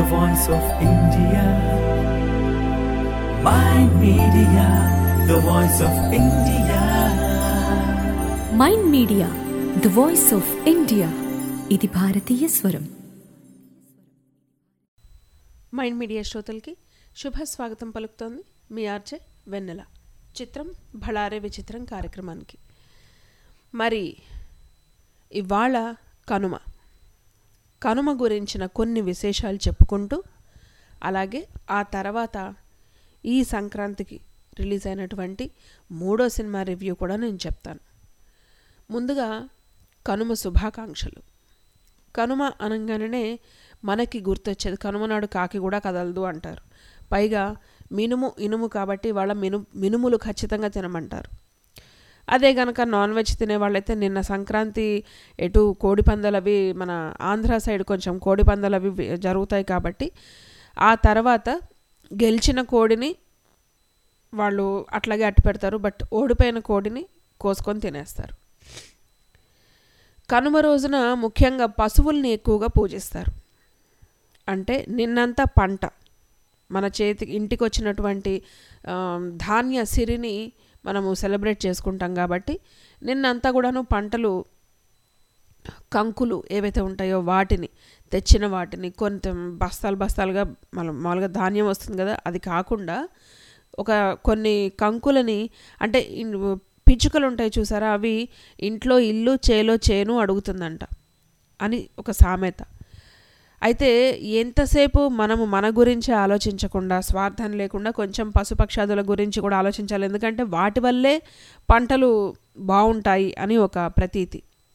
the voice of India. Mind Media, the voice of India. Mind media the voice of India. ఇది భారతీయ స్వరం. Mind media శ్రోతలకి శుభ స్వాగతం పలుకుతోంది మీ ఆర్జే వెన్నెల. చిత్రం భళారే విచిత్రం కార్యక్రమానికి. మరి ఇవాళ కనుమ గురించిన కొన్ని విశేషాలు చెప్పుకుంటూ, అలాగే ఆ తర్వాత ఈ సంక్రాంతికి రిలీజ్ అయినటువంటి 3వ సినిమా రివ్యూ కూడా నేను చెప్తాను. ముందుగా కనుమ శుభాకాంక్షలు. కనుమ అనగానే మనకి గుర్తొచ్చేది కనుమ నాడు కాకి కూడా కదలదు అంటారు. పైగా ఇనుము కాబట్టి వాళ్ళ మినుములు ఖచ్చితంగా తినమంటారు. అదే కనుక నాన్ వెజ్ తినేవాళ్ళైతే నిన్న సంక్రాంతి ఎటు కోడిపందాలు అవి మన ఆంధ్ర సైడ్ కొంచెం కోడిపందాలు అవి జరుగుతాయి కాబట్టి ఆ తర్వాత గెలిచిన కోడిని వాళ్ళు అట్లాగే అట్టు పెడతారు. బట్ ఓడిపోయిన కోడిని కోసుకొని తినేస్తారు. కనుమ రోజున ముఖ్యంగా పశువుల్ని ఎక్కువగా పూజిస్తారు. అంటే నిన్నంతా పంట మన ఇంటికి వచ్చినటువంటి ధాన్య సిరిని మనము సెలబ్రేట్ చేసుకుంటాం కాబట్టి నిన్నంతా కూడాను పంటలు కంకులు ఏవైతే ఉంటాయో తెచ్చిన వాటిని కొంత బస్తాలుగా మామూలుగా ధాన్యం వస్తుంది కదా, అది కాకుండా కొన్ని కంకులని, అంటే పిచ్చుకలు ఉంటాయి చూసారా, అవి ఇంట్లో ఇల్లు చేలో చేను అడుగుతుందంట అని ఒక సామెత. అయితే ఎంతసేపు మనము మన గురించి ఆలోచించకుండా, స్వార్థం లేకుండా కొంచెం పశుపక్షాదుల గురించి కూడా ఆలోచించాలి. ఎందుకంటే వాటి వల్లే పంటలు బాగుంటాయి అని ఒక ప్రతీతి.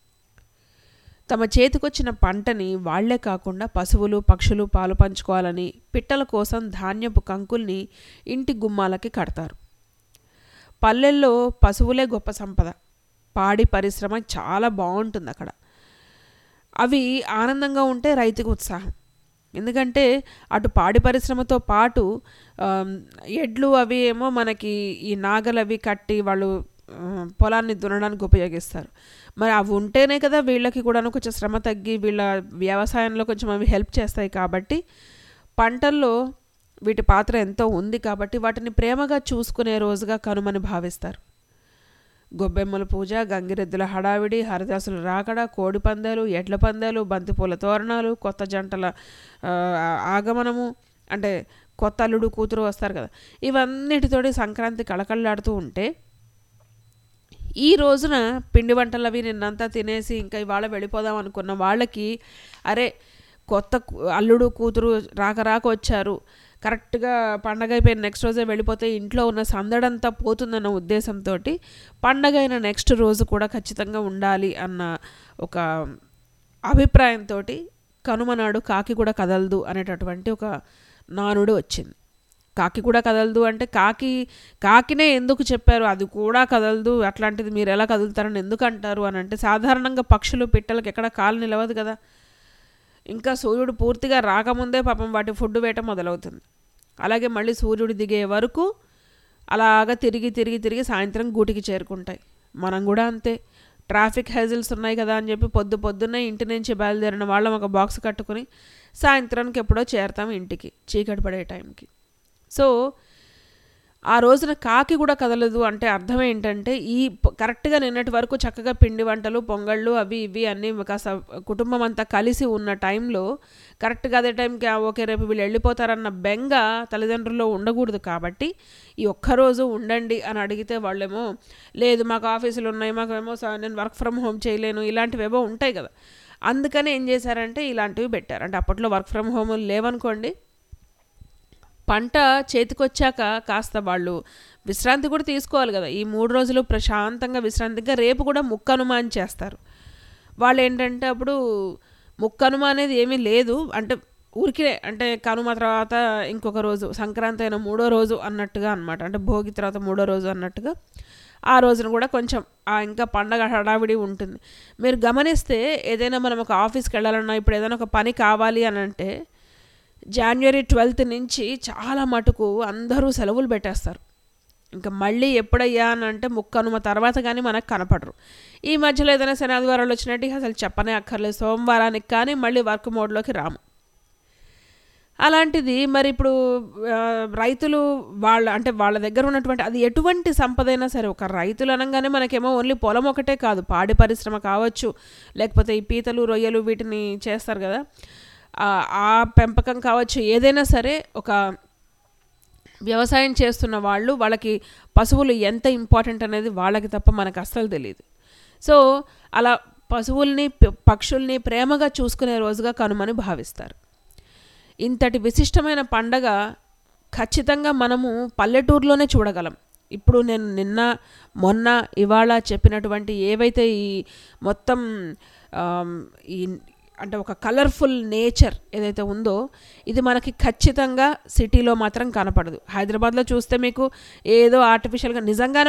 తమ చేతికొచ్చిన పంటని వాళ్లే కాకుండా పశువులు పక్షులు పాలు పంచుకోవాలని పిట్టల కోసం ధాన్యపు కంకుల్ని ఇంటి గుమ్మాలకి కడతారు. పల్లెల్లో పశువులే గొప్ప సంపద. పాడి పరిశ్రమ చాలా బాగుంటుంది అక్కడ. అవి ఆనందంగా ఉంటే రైతుకు ఉత్సాహం. ఎందుకంటే అటు పాడి పరిశ్రమతో పాటు ఎడ్లు అవి ఏమో మనకి ఈ నాగలు అవి కట్టి వాళ్ళు పొలాన్ని దున్నడానికి ఉపయోగిస్తారు. మరి అవి ఉంటేనే కదా వీళ్ళకి కూడా కొంచెం శ్రమ తగ్గి వీళ్ళ వ్యవసాయంలో కొంచెం అవి హెల్ప్ చేస్తాయి. కాబట్టి పంటల్లో వీటి పాత్ర ఎంతో ఉంది. కాబట్టి వాటిని ప్రేమగా చూసుకునే రోజుగా కనుమని భావిస్తారు. గొబ్బెమ్మల పూజ, గంగిరెద్దుల హడావిడి, హరిదాసుల రాకడ, కోడి పందాలు, ఎడ్ల పందాలు, బంతిపూల తోరణాలు, కొత్త జంటల ఆగమనము, అంటే కొత్త అల్లుడు కూతురు వస్తారు కదా, ఇవన్నిటితోటి సంక్రాంతి కళకళలాడుతూ ఉంటే, ఈ రోజున పిండి వంటలు అవి నిన్నంతా తినేసి ఇంకా ఇవాళ వెళ్ళిపోదాం అనుకున్న వాళ్ళకి, అరే కొత్త అల్లుడు కూతురు రాక వచ్చారు, కరెక్ట్గా పండగ అయిపోయిన నెక్స్ట్ రోజే వెళ్ళిపోతే ఇంట్లో ఉన్న సందడంతా పోతుందన్న ఉద్దేశంతో పండగ అయిన నెక్స్ట్ రోజు కూడా ఖచ్చితంగా ఉండాలి అన్న ఒక అభిప్రాయంతో కనుమ నాడు కాకి కూడా కదలదు అనేటటువంటి ఒక నానుడు వచ్చింది. కాకి కూడా కదలదు అంటే కాకినే ఎందుకు చెప్పారు, అది కూడా కదలదు, అట్లాంటిది మీరు ఎలా కదులుతారని ఎందుకు అంటారు అని అంటే, సాధారణంగా పక్షులు పిట్టలకు ఎక్కడ కాలు నిలవదు కదా. ఇంకా సూర్యుడు పూర్తిగా రాకముందే పాపం వాటి ఫుడ్ వేట మొదలవుతుంది. అలాగే మళ్ళీ సూర్యుడు దిగే వరకు అలాగా తిరిగి సాయంత్రం గూటికి చేరుకుంటాయి. మనం కూడా అంతే. ట్రాఫిక్ హ్యాజిల్స్ ఉన్నాయి కదా అని చెప్పి పొద్దున్నే ఇంటి నుంచి బయలుదేరిన వాళ్ళం ఒక బాక్స్ కట్టుకుని సాయంత్రానికి ఎప్పుడో చేరతాం ఇంటికి, చీకటి పడే టైంకి. సో ఆ రోజున కాకి కూడా కదలదు అంటే అర్థం ఏంటంటే, ఈ కరెక్ట్గా నిన్నటి వరకు చక్కగా పిండి వంటలు పొంగళ్ళు అవి ఇవి అన్నీ కాస్త కుటుంబం అంతా కలిసి ఉన్న టైంలో కరెక్ట్గా అదే టైంకి ఓకే రేపు వీళ్ళు వెళ్ళిపోతారన్న బెంగ తల్లిదండ్రుల్లో ఉండకూడదు. కాబట్టి ఈ ఒక్కరోజు ఉండండి అని అడిగితే వాళ్ళేమో లేదు మాకు ఆఫీసులు ఉన్నాయి, మాకేమో నేను వర్క్ ఫ్రమ్ హోమ్ చేయలేను, ఇలాంటివేవో ఉంటాయి కదా. అందుకని ఏం చేశారంటే ఇలాంటివి పెట్టారు. అంటే అప్పట్లో వర్క్ ఫ్రమ్ హోమ్ లేవనుకోండి, పంట చేతికొచ్చాక కాస్త వాళ్ళు విశ్రాంతి కూడా తీసుకోవాలి కదా. ఈ 3 రోజులు ప్రశాంతంగా విశ్రాంతిగా రేపు కూడా ముక్కనుమ అని చేస్తారు. వాళ్ళు ఏంటంటే అప్పుడు ముక్కనుమ అనేది ఏమీ లేదు, అంటే ఊరికే అంటే కనుమ తర్వాత ఇంకొక రోజు సంక్రాంతి అయిన 3వ రోజు అన్నట్టుగా అనమాట. అంటే భోగి తర్వాత 3వ రోజు అన్నట్టుగా ఆ రోజున కూడా కొంచెం ఇంకా పండగ హడావిడి ఉంటుంది. మీరు గమనిస్తే ఏదైనా మనం ఒక ఆఫీస్కి వెళ్ళాలన్నా, ఇప్పుడు ఏదైనా ఒక పని కావాలి అని అంటే January 12th నుంచి చాలా మటుకు అందరూ సెలవులు పెట్టేస్తారు. ఇంకా మళ్ళీ ఎప్పుడయ్యా అని అంటే ముక్కనుమ తర్వాత కానీ మనకు కనపడరు. ఈ మధ్యలో ఏదైనా శని ఆదివారాలు వచ్చినట్టు అసలు చెప్పనే అక్కర్లేదు, సోమవారానికి కానీ మళ్ళీ వర్క్ మోడ్లోకి రాము. అలాంటిది మరి ఇప్పుడు రైతులు వాళ్ళ దగ్గర ఉన్నటువంటి అది ఎటువంటి సంపదైనా సరే, ఒక రైతులు అనగానే మనకేమో ఓన్లీ పొలం ఒకటే కాదు, పాడి పరిశ్రమ కావచ్చు, లేకపోతే ఈ పీతలు రొయ్యలు వీటిని చేస్తారు కదా, ఆ పెంపకం కావచ్చు, ఏదైనా సరే ఒక వ్యవసాయం చేస్తున్న వాళ్ళకి పశువులు ఎంత ఇంపార్టెంట్ అనేది వాళ్ళకి తప్ప మనకు అస్సలు తెలియదు. సో అలా పశువుల్ని పక్షుల్ని ప్రేమగా చూసుకునే రోజుగా కనుమని భావిస్తారు. ఇంతటి విశిష్టమైన పండగ ఖచ్చితంగా మనము పల్లెటూరులోనే చూడగలం. ఇప్పుడు నేను నిన్న మొన్న ఇవాళ చెప్పినటువంటి ఏవైతే ఈ మొత్తం ఈ అంటే ఒక కలర్ఫుల్ నేచర్ ఏదైతే ఉందో ఇది మనకి ఖచ్చితంగా సిటీలో మాత్రం కనపడదు. హైదరాబాద్లో చూస్తే మీకు ఏదో ఆర్టిఫిషియల్గా నిజంగానే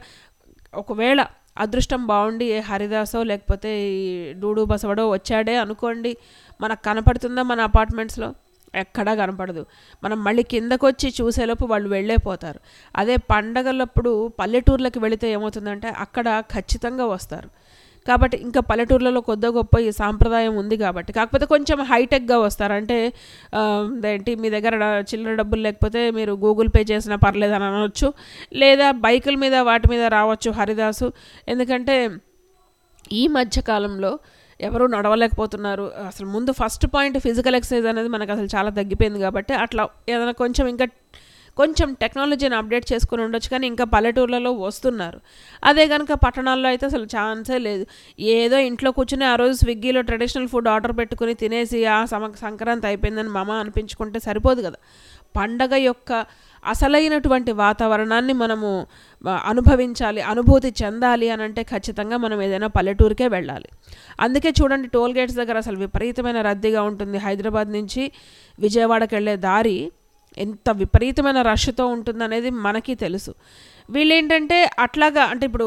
ఒకవేళ అదృష్టం బాగుండి ఏ హరిదాసో లేకపోతే ఈ డూడు బసవడో వచ్చాడే అనుకోండి, మనకు కనపడుతుందా మన అపార్ట్మెంట్స్లో? ఎక్కడా కనపడదు. మనం మళ్ళీ కిందకు వచ్చి చూసేలోపు వాళ్ళు వెళ్ళేపోతారు. అదే పండగలప్పుడు పల్లెటూర్లకు వెళితే ఏమవుతుందంటే అక్కడ ఖచ్చితంగా వస్తారు. కాబట్టి ఇంకా పల్లెటూర్లలో కొద్ది గొప్ప ఈ సాంప్రదాయం ఉంది కాబట్టి, కాకపోతే కొంచెం హైటెక్గా వస్తారు. అంటే ఏంటి, మీ దగ్గర చిల్లర డబ్బులు లేకపోతే మీరు గూగుల్ పే చేసినా పర్లేదని అనవచ్చు, లేదా బైకుల మీద వాటి మీద రావచ్చు హరిదాసు. ఎందుకంటే ఈ మధ్యకాలంలో ఎవరు నడవలేకపోతున్నారు. అసలు ముందు ఫస్ట్ పాయింట్ ఫిజికల్ ఎక్సర్సైజ్ అనేది మనకు అసలు చాలా తగ్గిపోయింది కాబట్టి అట్లా ఏదైనా కొంచెం టెక్నాలజీని అప్డేట్ చేసుకుని ఉండొచ్చు, కానీ ఇంకా పల్లెటూర్లలో వస్తున్నారు. అదే కనుక పట్టణాల్లో అయితే అసలు ఛాన్సే లేదు. ఏదో ఇంట్లో కూర్చుని ఆ రోజు స్విగ్గీలో ట్రెడిషనల్ ఫుడ్ ఆర్డర్ పెట్టుకుని తినేసి సంక్రాంతి అయిపోయిందని మమ అనిపించుకుంటే సరిపోదు కదా. పండగ యొక్క అసలైనటువంటి వాతావరణాన్ని మనము అనుభవించాలి, అనుభూతి చెందాలి అని అంటే ఖచ్చితంగా మనం ఏదైనా పల్లెటూరుకే వెళ్ళాలి. అందుకే చూడండి, టోల్ గేట్స్ దగ్గర అసలు విపరీతమైన రద్దీగా ఉంటుంది. హైదరాబాద్ నుంచి విజయవాడకి వెళ్ళే దారి ఎంత విపరీతమైన రష్తో ఉంటుందనేది మనకి తెలుసు. వీళ్ళేంటంటే అట్లాగా, అంటే ఇప్పుడు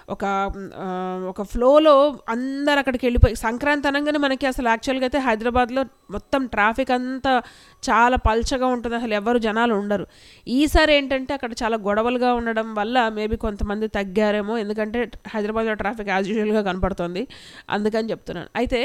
ఒక ఫ్లోలో అందరు అక్కడికి వెళ్ళిపోయి సంక్రాంతి అనగానే మనకి అసలు యాక్చువల్గా అయితే హైదరాబాద్లో మొత్తం ట్రాఫిక్ అంతా చాలా పల్చగా ఉంటుంది, అసలు ఎవరు జనాలు ఉండరు. ఈసారి ఏంటంటే అక్కడ చాలా గొడవలుగా ఉండడం వల్ల మేబీ కొంతమంది తగ్గారేమో, ఎందుకంటే హైదరాబాద్లో ట్రాఫిక్ యాజ్ యూజువల్గా కనపడుతుంది, అందుకని చెప్తున్నాను. అయితే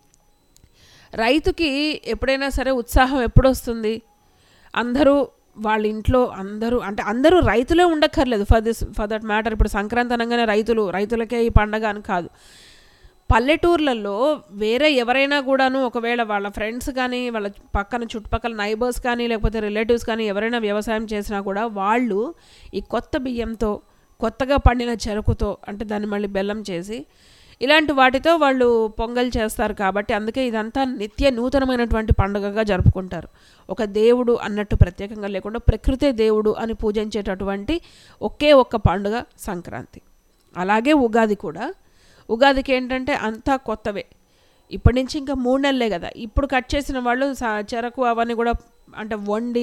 రైతుకి ఎప్పుడైనా సరే ఉత్సాహం ఎప్పుడు వస్తుంది? అందరూ వాళ్ళ ఇంట్లో అందరూ రైతులే ఉండక్కర్లేదు, ఫర్ దట్ మ్యాటర్. ఇప్పుడు సంక్రాంతి అనగానే రైతులకే ఈ పండగ అని కాదు. పల్లెటూర్లలో వేరే ఎవరైనా కూడాను ఒకవేళ వాళ్ళ ఫ్రెండ్స్ కానీ వాళ్ళ చుట్టుపక్కల నైబర్స్ కానీ లేకపోతే రిలేటివ్స్ కానీ ఎవరైనా వ్యవసాయం చేసినా కూడా వాళ్ళు ఈ కొత్త బియ్యంతో, కొత్తగా పండిన చెరుకుతో, అంటే దాన్ని మళ్ళీ బెల్లం చేసి ఇలాంటి వాటితో వాళ్ళు పొంగల్ చేస్తారు. కాబట్టి అందుకే ఇదంతా నిత్య నూతనమైనటువంటి పండుగగా జరుపుకుంటారు. ఒక దేవుడు అన్నట్టు ప్రత్యేకంగా లేకుండా ప్రకృతే దేవుడు అని పూజించేటటువంటి ఒకే ఒక్క పండుగ సంక్రాంతి. అలాగే ఉగాది కూడా. ఉగాదికి ఏంటంటే అంతా కొత్తవే. ఇప్పటి నుంచి ఇంకా 3 నెలలే కదా. ఇప్పుడు కట్ చేసిన వాళ్ళు చెరకు అవన్నీ కూడా అంటే వండి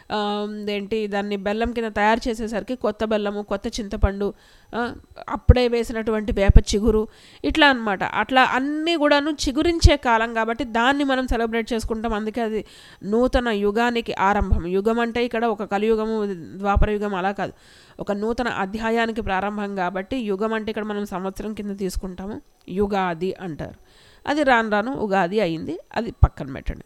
దాన్ని బెల్లం కింద తయారు చేసేసరికి కొత్త బెల్లము, కొత్త చింతపండు, అప్పుడే వేసినటువంటి వేప చిగురు, ఇట్లా అన్నమాట. అట్లా అన్నీ కూడాను చిగురించే కాలం కాబట్టి దాన్ని మనం సెలబ్రేట్ చేసుకుంటాం. అందుకే అది నూతన యుగానికి ఆరంభం. యుగం అంటే ఇక్కడ ఒక కలియుగము, ద్వాపర యుగం అలా కాదు, ఒక నూతన అధ్యాయానికి ప్రారంభం. కాబట్టి యుగం అంటే ఇక్కడ మనం సంవత్సరం కింద తీసుకుంటాము, యుగాది అంటారు. అది రాను ఉగాది అయింది, అది పక్కన పెట్టండి.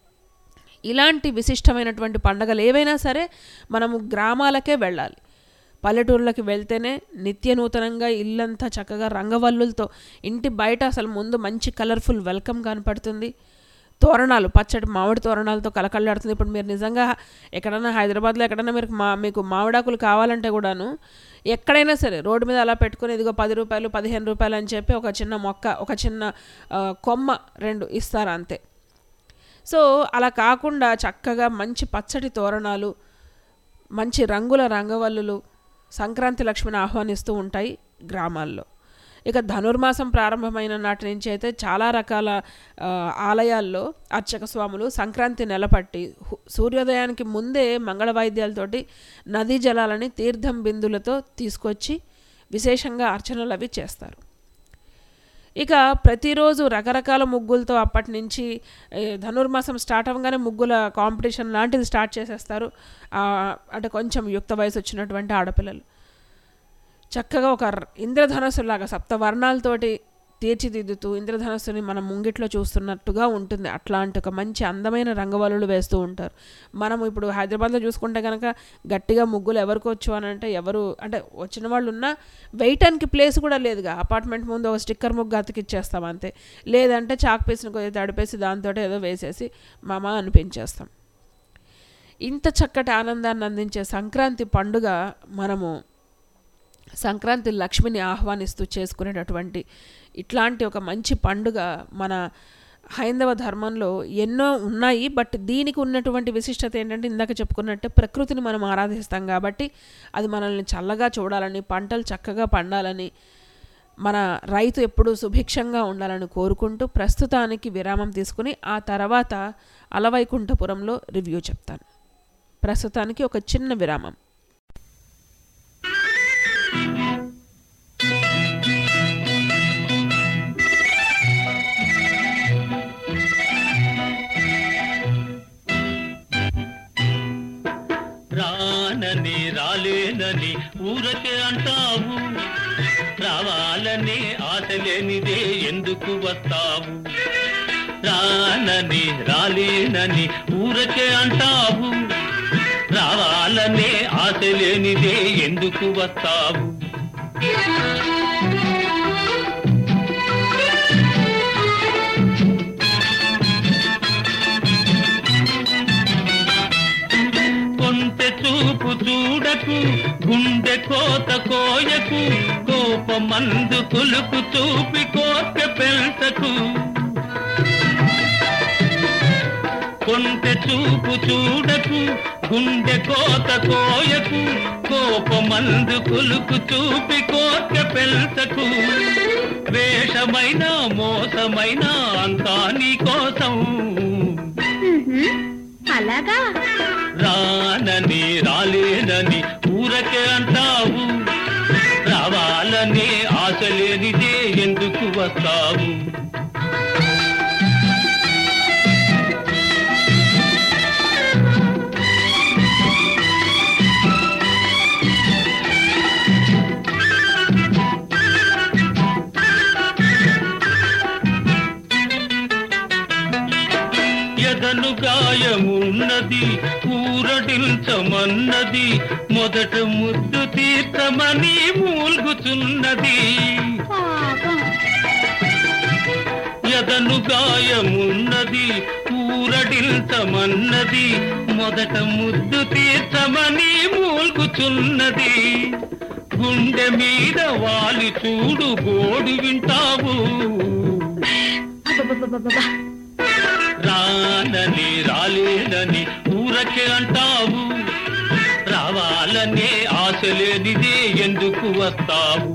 ఇలాంటి విశిష్టమైనటువంటి పండుగలు ఏవైనా సరే మనము గ్రామాలకే వెళ్ళాలి. పల్లెటూర్లకి వెళ్తేనే నిత్య నూతనంగా ఇల్లంతా చక్కగా రంగవల్లులతో, ఇంటి బయట అసలు ముందు మంచి కలర్ఫుల్ వెల్కమ్ కనపడుతుంది. తోరణాలు, పచ్చడి మామిడి తోరణాలతో కలకళ్ళాడుతుంది. ఇప్పుడు మీరు నిజంగా ఎక్కడైనా హైదరాబాద్లో ఎక్కడైనా మీకు మామిడాకులు కావాలంటే కూడాను ఎక్కడైనా సరే రోడ్డు మీద అలా పెట్టుకుని ఇదిగో 10 రూపాయలు 15 రూపాయలు అని చెప్పి ఒక చిన్న మొక్క, ఒక చిన్న కొమ్మ 2 ఇస్తారు అంతే. సో అలా కాకుండా చక్కగా మంచి పచ్చటి తోరణాలు, మంచి రంగుల రంగవల్లులు సంక్రాంతి లక్ష్మిని ఆహ్వానిస్తూ ఉంటాయి గ్రామాల్లో. ఇక ధనుర్మాసం ప్రారంభమైన నాటి నుంచి అయితే చాలా రకాల ఆలయాల్లో అర్చక స్వాములు సంక్రాంతి నెలపట్టి సూర్యోదయానికి ముందే మంగళ వాయిద్యాలతోటి నదీ జలాలని తీర్థం బిందులతో తీసుకొచ్చి విశేషంగా అర్చనలు అవి చేస్తారు. ఇక ప్రతిరోజు రకరకాల ముగ్గులతో అప్పటి నుంచి ధనుర్మాసం స్టార్ట్ అవ్వగానే ముగ్గుల కాంపిటీషన్ లాంటిది స్టార్ట్ చేసేస్తారు. అంటే కొంచెం యుక్త వయసు వచ్చినటువంటి ఆడపిల్లలు చక్కగా ఒక ఇంద్రధనస్సులాగా సప్తవర్ణాలతోటి తీర్చిదిద్దుతూ ఇంద్రధనస్సుని మనం ముంగిట్లో చూస్తున్నట్టుగా ఉంటుంది. అట్లాంటి ఒక మంచి అందమైన రంగవల్లులు వేస్తూ ఉంటారు. మనం ఇప్పుడు హైదరాబాద్లో చూసుకుంటే కనుక గట్టిగా ముగ్గులు ఎవరికి వచ్చు అని అంటే ఎవరు అంటే వచ్చిన వాళ్ళు ఉన్నా వేయటానికి ప్లేస్ కూడా లేదుగా. అపార్ట్మెంట్ ముందు ఒక స్టిక్కర్ ముగ్గు అతికిచ్చేస్తాం అంతే, లేదంటే చాక్ పీస్ని కొద్దిగా తడిపేసి దాంతో ఏదో వేసేసి మామ అనిపించేస్తాం. ఇంత చక్కటి ఆనందాన్ని అందించే సంక్రాంతి పండుగ మనము సంక్రాంతి లక్ష్మిని ఆహ్వానిస్తూ చేసుకునేటటువంటి ఇట్లాంటి ఒక మంచి పండుగ మన హైందవ ధర్మంలో ఎన్నో ఉన్నాయి. బట్ దీనికి ఉన్నటువంటి విశిష్టత ఏంటంటే ఇందాక చెప్పుకున్నట్టే ప్రకృతిని మనం ఆరాధిస్తాం కాబట్టి అది మనల్ని చల్లగా చూడాలని, పంటలు చక్కగా పండాలని, మన రైతు ఎప్పుడూ సుభిక్షంగా ఉండాలని కోరుకుంటూ ప్రస్తుతానికి విరామం తీసుకుని ఆ తర్వాత అలవైకుంఠపురంలో రివ్యూ చెప్తాను. ప్రస్తుతానికి ఒక చిన్న విరామం. రానని రాలేనని ఊరకే అంటావు, రావాలని ఆశ లేనిదే ఎందుకు వస్తావు? రానని రాలేనని ఊరకే అంటావు, రావాలనే ఆశ లేనిదే ఎందుకు వస్తావు? కొంటె చూపు చూడకు, గుండె కోత కోయకు, కోపమందు కులుకు చూపి కోర్కె పెంచకు. కొంటె చూపు చూడకు, గుండె కోత కోయకు, కోపమందు కులుకు చూపి కోర్కె పెంచకు. వేషమైన మోసమైన అంతా నీ కోసం. అలాగా? రానని రాలేనని ఊరకే అంటావు, రావాలనే ఆశ లేనిదే ఎందుకు వస్తావు? ఎదను గాయమున్నది ఊరడించమన్నది, మొదట ముద్దు తీర్చమని మూల్గుచున్నది. ఎదను గాయమున్నది ఊరడించమన్నది, మొదట ముద్దు తీర్చమని మూల్గుచున్నది. గుండె మీద వాలి చూడు గోడు వింటావు. రానని రాలేనని ఊరకే అంటావు, రావాలనే ఆశ లేనిదే ఎందుకు వస్తావు?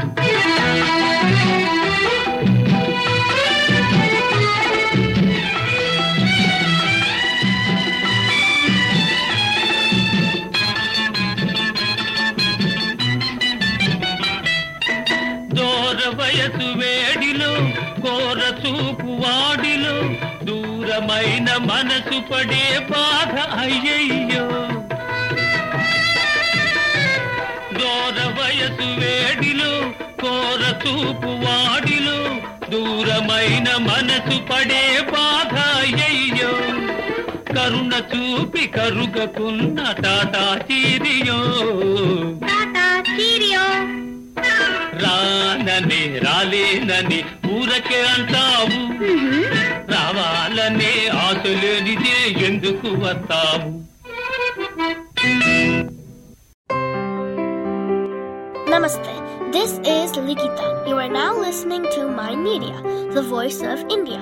దూర వయసు వేడిలో కోర చూపు వాడిలో, దూరమైన మనసు పడే బాధ అయ్యయ్యో. దూర వయసు వేడిలో కోర చూపు వాడిలో, దూరమైన మనసు పడే బాధ అయ్యయ్యో. కరుణ చూపి కరుగకున్న టాటా చీరియో. రానని రాలేనని ఊరకే అంటావు, రావాలనే ఆశ లేనిదే ఎందుకు వస్తావు? Namaste. This is Likita. You are now listening to Mind Media, the voice of India.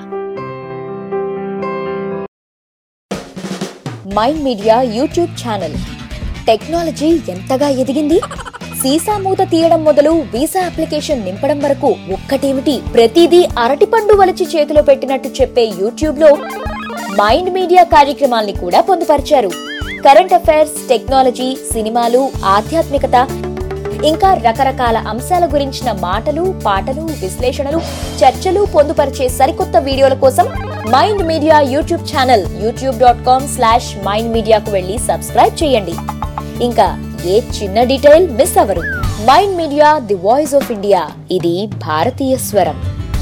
Mind media YouTube channel. Technology ఎంతగా ఎదిగింది? సీసా మూత తీయడం మొదలు వీసా అప్లికేషన్ నింపడం వరకు ఒక్కటేమిటి, ప్రతిదీ అరటిపండు వలిచి చేతిలో పెట్టినట్టు చెప్పే యూట్యూబ్ లో మైండ్ మీడియా కార్యక్రమాల్ని కూడా పొందుపరిచారు. కరెంట్ అఫైర్స్, టెక్నాలజీ, సినిమాలు, ఆధ్యాత్మికత, ఇంకా రకరకాల అంశాల గురించిన మాటలు, పాటలు, విశ్లేషణలు, చర్చలు పొందుపరిచే సరికొత్త వీడియోల కోసం mind media YouTube channel youtube.com/mindmedia కు వెళ్లి సబ్స్క్రైబ్ చేయండి. ఇంకా ఏ చిన్న డీటెయిల్ మిస్ అవ్వరు. Mind media, the voice of India. ఇది భారతీయ స్వరం.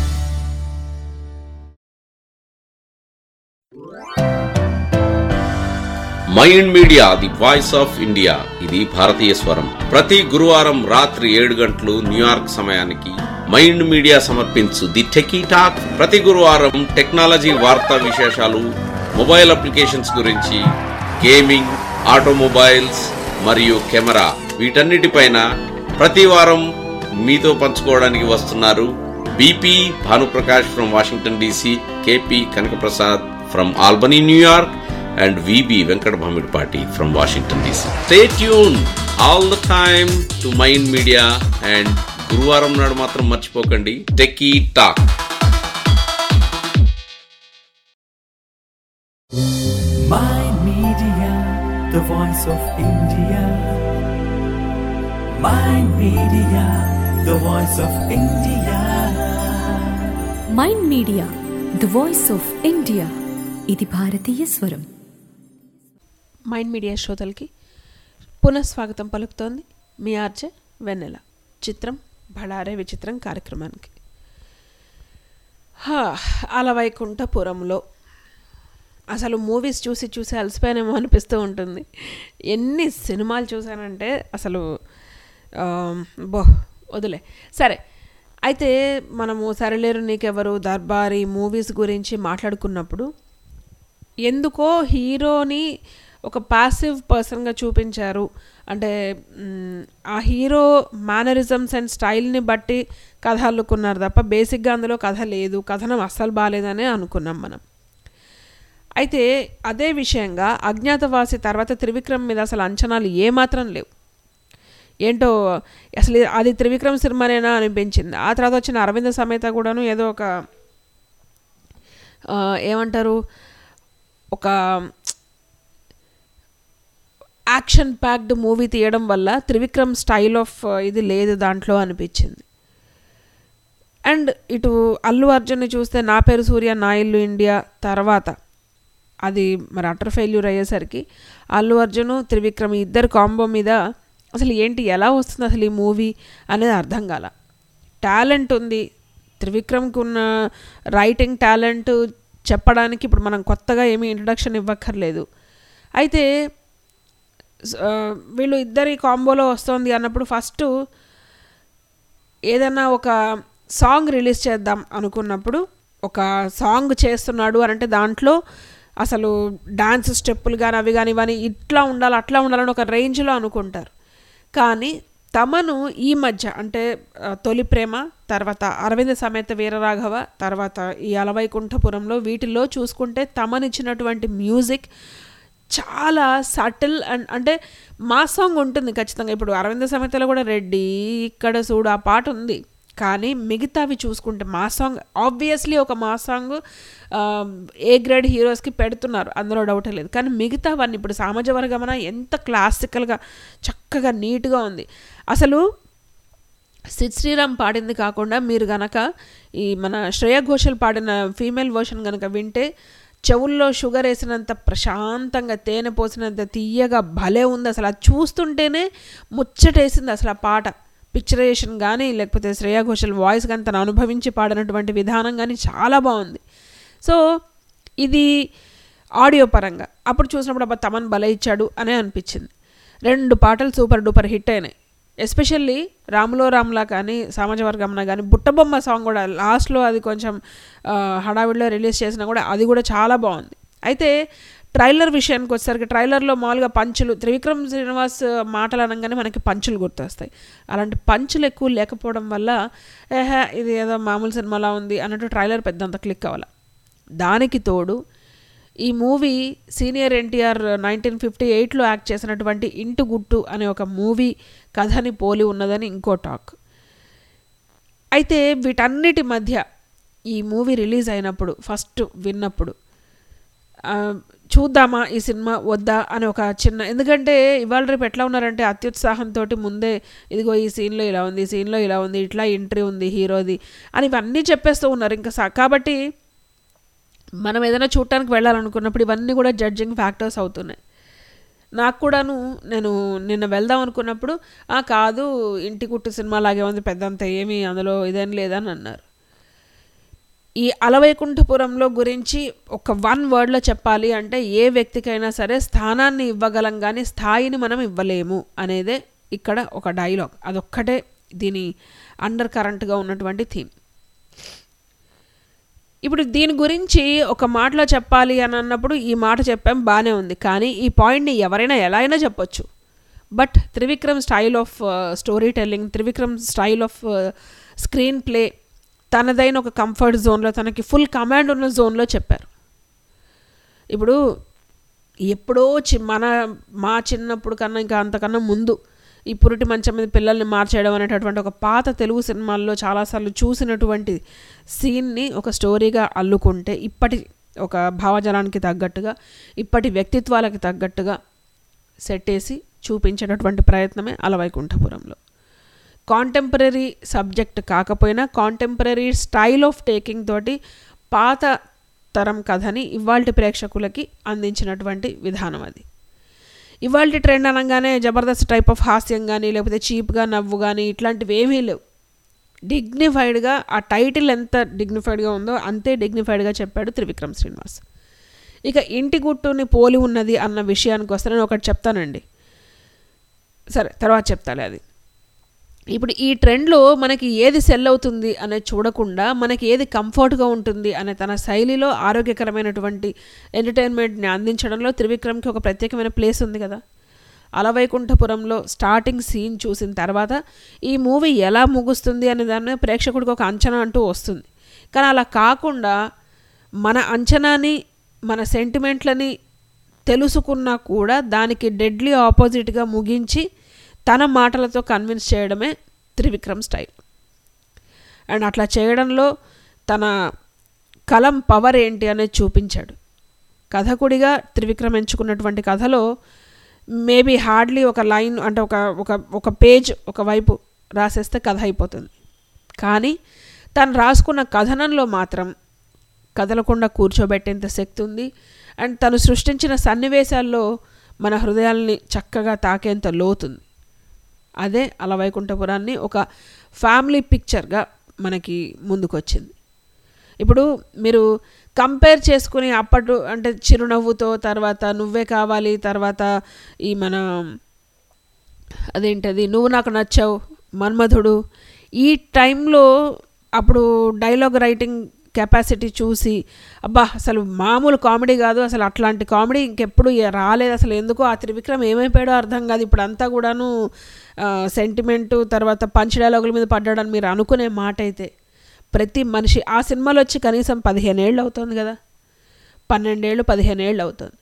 Mind media the voice of India ఇది భారతీయ స్వరం. ప్రతి గురువారం రాత్రి 7 గంటలు న్యూయార్క్ సమయానికి మైండ్ మీడియా సమర్పించు ది టెకీ టాక్. ప్రతి గురువారం టెక్నాలజీ వార్తా విశేషాలు, మొబైల్ అప్లికేషన్స్ గురించి, గేమింగ్, ఆటోమొబైల్స్ మరియు కెమెరా వీటన్నిటిపైన ప్రతి వారం మీతో పంచుకోవడానికి వస్తున్నారు BP Bhanuprakash from Washington DC, KP Kanakaprasad from Albany New York, and VB Venkat Bhamidpati from Washington DC. Stay tuned all the time to Mind Media and Guruvaram nadu matram marchipokandi Techie Talk. Mind Media, the voice of India. Mind Media, the voice of India. Mind media the voice of India ఇది భారతీయ స్వరం. Mind media శ్రోతలకి పునఃస్వాగతం పలుకుతోంది మీ RJ వెన్నెల. చిత్రం భళారే విచిత్రం కార్యక్రమానికి. అలవైకుంఠపురంలో అసలు మూవీస్ చూసి చూసి అలసిపోయానేమో అనిపిస్తూ ఉంటుంది. ఎన్ని సినిమాలు చూశానంటే అసలు వదిలే. సరే, అయితే మనము సరిలేరు నీకెవరు, దర్బారీ మూవీస్ గురించి మాట్లాడుకున్నప్పుడు ఎందుకో హీరోని ఒక ప్యాసివ్ పర్సన్గా చూపించారు. అంటే ఆ హీరో మేనరిజమ్స్ అండ్ స్టైల్ని బట్టి కథ అల్లుకున్నారు తప్ప బేసిక్గా అందులో కథ లేదు, కథనం అస్సలు బాగాలేదనే అనుకున్నాం మనం. అయితే అదే విషయంగా అజ్ఞాతవాసి తర్వాత త్రివిక్రమ్ మీద అసలు అంచనాలు ఏమాత్రం లేవు. ఏంటో అసలు అది త్రివిక్రమ్ సినిమానేనా అనిపించింది. ఆ తర్వాత వచ్చిన అరవింద సమేత కూడాను ఏదో ఒక ఏమంటారు, ఒక యాక్షన్ ప్యాక్డ్ మూవీ తీయడం వల్ల త్రివిక్రమ్ స్టైల్ ఆఫ్ ఇది లేదు దాంట్లో అనిపించింది. అండ్ ఇటు అల్లు అర్జున్ని చూస్తే నా పేరు సూర్య నా ఇల్లు ఇండియా తర్వాత అది మరి అటర్ ఫెయిల్యూర్ అయ్యేసరికి అల్లు అర్జును త్రివిక్రమ్ ఇద్దరు కాంబో మీద అసలు ఏంటి ఎలా వస్తుంది అసలు ఈ మూవీ అనేది అర్థం కాల. టాలెంట్ ఉంది త్రివిక్రమ్కి, ఉన్న రైటింగ్ టాలెంట్ చెప్పడానికి ఇప్పుడు మనం కొత్తగా ఏమీ ఇంట్రడక్షన్ ఇవ్వక్కర్లేదు. అయితే వీళ్ళు ఇద్దరి కాంబోలో వస్తుంది అన్నప్పుడు ఫస్ట్ ఏదైనా ఒక సాంగ్ రిలీజ్ చేద్దాం అనుకున్నప్పుడు ఒక సాంగ్ చేస్తున్నాడు అంటే దాంట్లో అసలు డాన్స్ స్టెప్పులు కానీ అవి కానీ ఇవన్నీ ఇట్లా ఉండాలి అట్లా ఉండాలని ఒక రేంజ్లో అనుకుంటారు. కానీ తమను ఈ మధ్య అంటే తొలి ప్రేమ తర్వాత అరవింద సమేత వీరరాఘవ తర్వాత ఈ అలవైకుంఠపురంలో వీటిల్లో చూసుకుంటే తమనిచ్చినటువంటి మ్యూజిక్ చాలా సటిల్ అండ్ అంటే మా సాంగ్ ఉంటుంది ఖచ్చితంగా. ఇప్పుడు అరవింద సమేతలో కూడా రెడ్డి ఇక్కడ చూడు ఆ పాట ఉంది, కానీ మిగతావి చూసుకుంటే మా సాంగ్ ఆబ్వియస్లీ ఒక మా సాంగ్ ఏ గ్రేడ్ హీరోస్కి పెడుతున్నారు, అందులో డౌటే లేదు. కానీ మిగతావన్నీ ఇప్పుడు సామాజ వర్గమన ఎంత క్లాసికల్గా చక్కగా నీట్గా ఉంది. అసలు సిద్ శ్రీరామ్ పాడింది కాకుండా మీరు గనక ఈ మన శ్రేయా ఘోషల్ పాడిన ఫీమేల్ వర్షన్ కనుక వింటే చెవుల్లో షుగర్ వేసినంత ప్రశాంతంగా తేనె పోసినంత తీయగా భలే ఉంది. అసలు అది చూస్తుంటేనే ముచ్చటేసింది అసలు ఆ పాట. పిక్చరైజేషన్ కానీ లేకపోతే శ్రేయా ఘోషల్ వాయిస్ కానీ తను అనుభవించి పాడినటువంటి విధానం కానీ చాలా బాగుంది. సో ఇది ఆడియో పరంగా అప్పుడు చూసినప్పుడు అబ్బా తమన్ భలే ఇచ్చాడు అనే అనిపించింది. 2 పాటలు సూపర్ డూపర్ హిట్ అయినాయి. ఎస్పెషల్లీ రాములో రామ్లా కానీ సమాజ వర్గంన కానీ బుట్టబొమ్మ సాంగ్ కూడా లాస్ట్లో అది కొంచెం హడావిడిలో రిలీజ్ చేసినా కూడా అది కూడా చాలా బాగుంది. అయితే ట్రైలర్ విషయానికి వచ్చేసరికి ట్రైలర్లో మామూలుగా పంచులు త్రివిక్రమ్ శ్రీనివాస్ మాటలు అనగానే మనకి పంచులు గుర్తొస్తాయి. అలాంటి పంచులు ఎక్కువ లేకపోవడం వల్ల ఇది ఏదో మామూలు సినిమాలా ఉంది అన్నట్టు ట్రైలర్ పెద్దంత క్లిక్ అవ్వాలి. దానికి తోడు ఈ మూవీ సీనియర్ ఎన్టీఆర్ 1958లో యాక్ట్ చేసినటువంటి ఇంటు గుట్టు అనే ఒక మూవీ కథని పోలి ఉన్నదని ఇంకో టాక్. అయితే వీటన్నిటి మధ్య ఈ మూవీ రిలీజ్ అయినప్పుడు ఫస్ట్ విన్నప్పుడు చూద్దామా ఈ సినిమా వద్దా అని ఒక చిన్న, ఎందుకంటే ఇవాళ రేపు ఎట్లా ఉన్నారంటే అత్యుత్సాహంతో ముందే ఇదిగో ఈ సీన్లో ఇలా ఉంది, ఈ సీన్లో ఇలా ఉంది, ఇట్లా ఎంట్రీ ఉంది హీరోది అని ఇవన్నీ చెప్పేస్తూ ఉన్నారు. ఇంకా కాబట్టి మనం ఏదైనా చూడటానికి వెళ్ళాలనుకున్నప్పుడు ఇవన్నీ కూడా జడ్జింగ్ ఫ్యాక్టర్స్ అవుతున్నాయి. నాకు కూడాను నేను నిన్న వెళ్దాం అనుకున్నప్పుడు కాదు ఇంటి కుట్టు సినిమా లాగే ఉంది, పెద్దంత ఏమీ అందులో ఇదేం లేదని అన్నారు. ఈ అలవైకుంఠపురంలో గురించి ఒక 1 వర్డ్లో చెప్పాలి అంటే ఏ వ్యక్తికైనా సరే స్థానాన్ని ఇవ్వగలం కానీ స్థాయిని మనం ఇవ్వలేము అనేదే ఇక్కడ ఒక డైలాగ్. అదొక్కటే దీని అండర్ కరెంట్గా ఉన్నటువంటి థీమ్. ఇప్పుడు దీని గురించి ఒక మాటలో చెప్పాలి అని అన్నప్పుడు ఈ మాట చెప్పాం, బాగానే ఉంది. కానీ ఈ పాయింట్ని ఎవరైనా ఎలా అయినా చెప్పొచ్చు. But Trivikram style of story telling, Trivikram style of screen play తనదైన ఒక కంఫర్ట్ జోన్లో, తనకి ఫుల్ కమాండ్ ఉన్న జోన్లో చెప్పారు. ఇప్పుడు ఎప్పుడో మా చిన్నప్పుడు కన్నా ఇంకా అంతకన్నా ముందు ఈ పురిటి మంచం మీద పిల్లల్ని మార్చేయడం అనేటటువంటి ఒక పాత తెలుగు సినిమాల్లో చాలాసార్లు చూసినటువంటి సీన్ని ఒక స్టోరీగా అల్లుకుంటే ఇప్పటి ఒక భావజాలానికి తగ్గట్టుగా, ఇప్పటి వ్యక్తిత్వాలకి తగ్గట్టుగా సెట్ వేసి చూపించేటటువంటి ప్రయత్నమే అలవైకుంఠపురంలో. కాంటెంపరీ సబ్జెక్ట్ కాకపోయినా కాంటెంపరీ స్టైల్ ఆఫ్ టేకింగ్ తోటి పాత తరం కథని ఇవాల్టి ప్రేక్షకులకి అందించినటువంటి విధానం అది. ఇవాల్టి ట్రెండ్ అనగానే జబర్దస్త్ టైప్ ఆఫ్ హాస్యం కానీ లేకపోతే చీప్గా నవ్వు కానీ ఇట్లాంటివి ఏమీ లేవు. డిగ్నిఫైడ్గా, ఆ టైటిల్ ఎంత డిగ్నిఫైడ్గా ఉందో అంతే డిగ్నిఫైడ్గా చెప్పాడు త్రివిక్రమ్ శ్రీనివాస్. ఇక ఇంటి గుట్టుని పోలి ఉన్నది అన్న విషయానికి వస్తే నేను ఒకటి చెప్తానండి, సరే తర్వాత చెప్తాలే అది. ఇప్పుడు ఈ ట్రెండ్లో మనకి ఏది సెల్ అవుతుంది అనేది చూడకుండా మనకి ఏది కంఫర్ట్గా ఉంటుంది అనే తన శైలిలో ఆరోగ్యకరమైనటువంటి ఎంటర్టైన్మెంట్ని అందించడంలో త్రివిక్రమ్కి ఒక ప్రత్యేకమైన ప్లేస్ ఉంది కదా. అలవైకుంఠపురంలో స్టార్టింగ్ సీన్ చూసిన తర్వాత ఈ మూవీ ఎలా ముగుస్తుంది అనే దాన్ని ప్రేక్షకుడికి ఒక అంచనా అంటూ వస్తుంది. కానీ అలా కాకుండా మన అంచనాని, మన సెంటిమెంట్లని తెలుసుకున్నా కూడా దానికి డెడ్లీ ఆపోజిట్గా ముగించి తన మాటలతో కన్విన్స్ చేయడమే త్రివిక్రమ్ స్టైల్. అండ్ అట్లా చేయడంలో తన కలం పవర్ ఏంటి అనేది చూపించాడు. కథకుడిగా త్రివిక్రమ్ ఎంచుకున్నటువంటి కథలో మేబీ హార్డ్లీ ఒక లైన్ అంటే ఒక పేజ్ ఒకవైపు రాసేస్తే కథ అయిపోతుంది. కానీ తను రాసుకున్న కథనంలో మాత్రం కదలకుండా కూర్చోబెట్టేంత శక్తి ఉంది. అండ్ తను సృష్టించిన సన్నివేశాల్లో మన హృదయాల్ని చక్కగా తాకేంత లోతుంది. అదే అలవైకుంఠపురాన్ని ఒక ఫ్యామిలీ పిక్చర్గా మనకి ముందుకొచ్చింది. ఇప్పుడు మీరు కంపేర్ చేసుకుని అప్పటి అంటే చిరునవ్వుతో, తర్వాత నువ్వే కావాలి, తర్వాత ఈ మన అదేంటది నువ్వు నాకు నచ్చావు, మన్మధుడు, ఈ టైంలో అప్పుడు డైలాగ్ రైటింగ్ కెపాసిటీ చూసి అబ్బా అసలు మామూలు కామెడీ కాదు, అసలు అట్లాంటి కామెడీ ఇంకెప్పుడు రాలేదు, అసలు ఎందుకో ఆ త్రివిక్రమ్ ఏమైపోయాడో అర్థం కాదు, ఇప్పుడు అంతా కూడాను సెంటిమెంటు తర్వాత పంచ్ డైలాగుల మీద పడ్డాడని మీరు అనుకునే మాట అయితే ప్రతి మనిషి ఆ సినిమాలో వచ్చి కనీసం 15 ఏళ్ళు అవుతుంది కదా, 12 ఏళ్ళు 15 ఏళ్ళు అవుతుంది.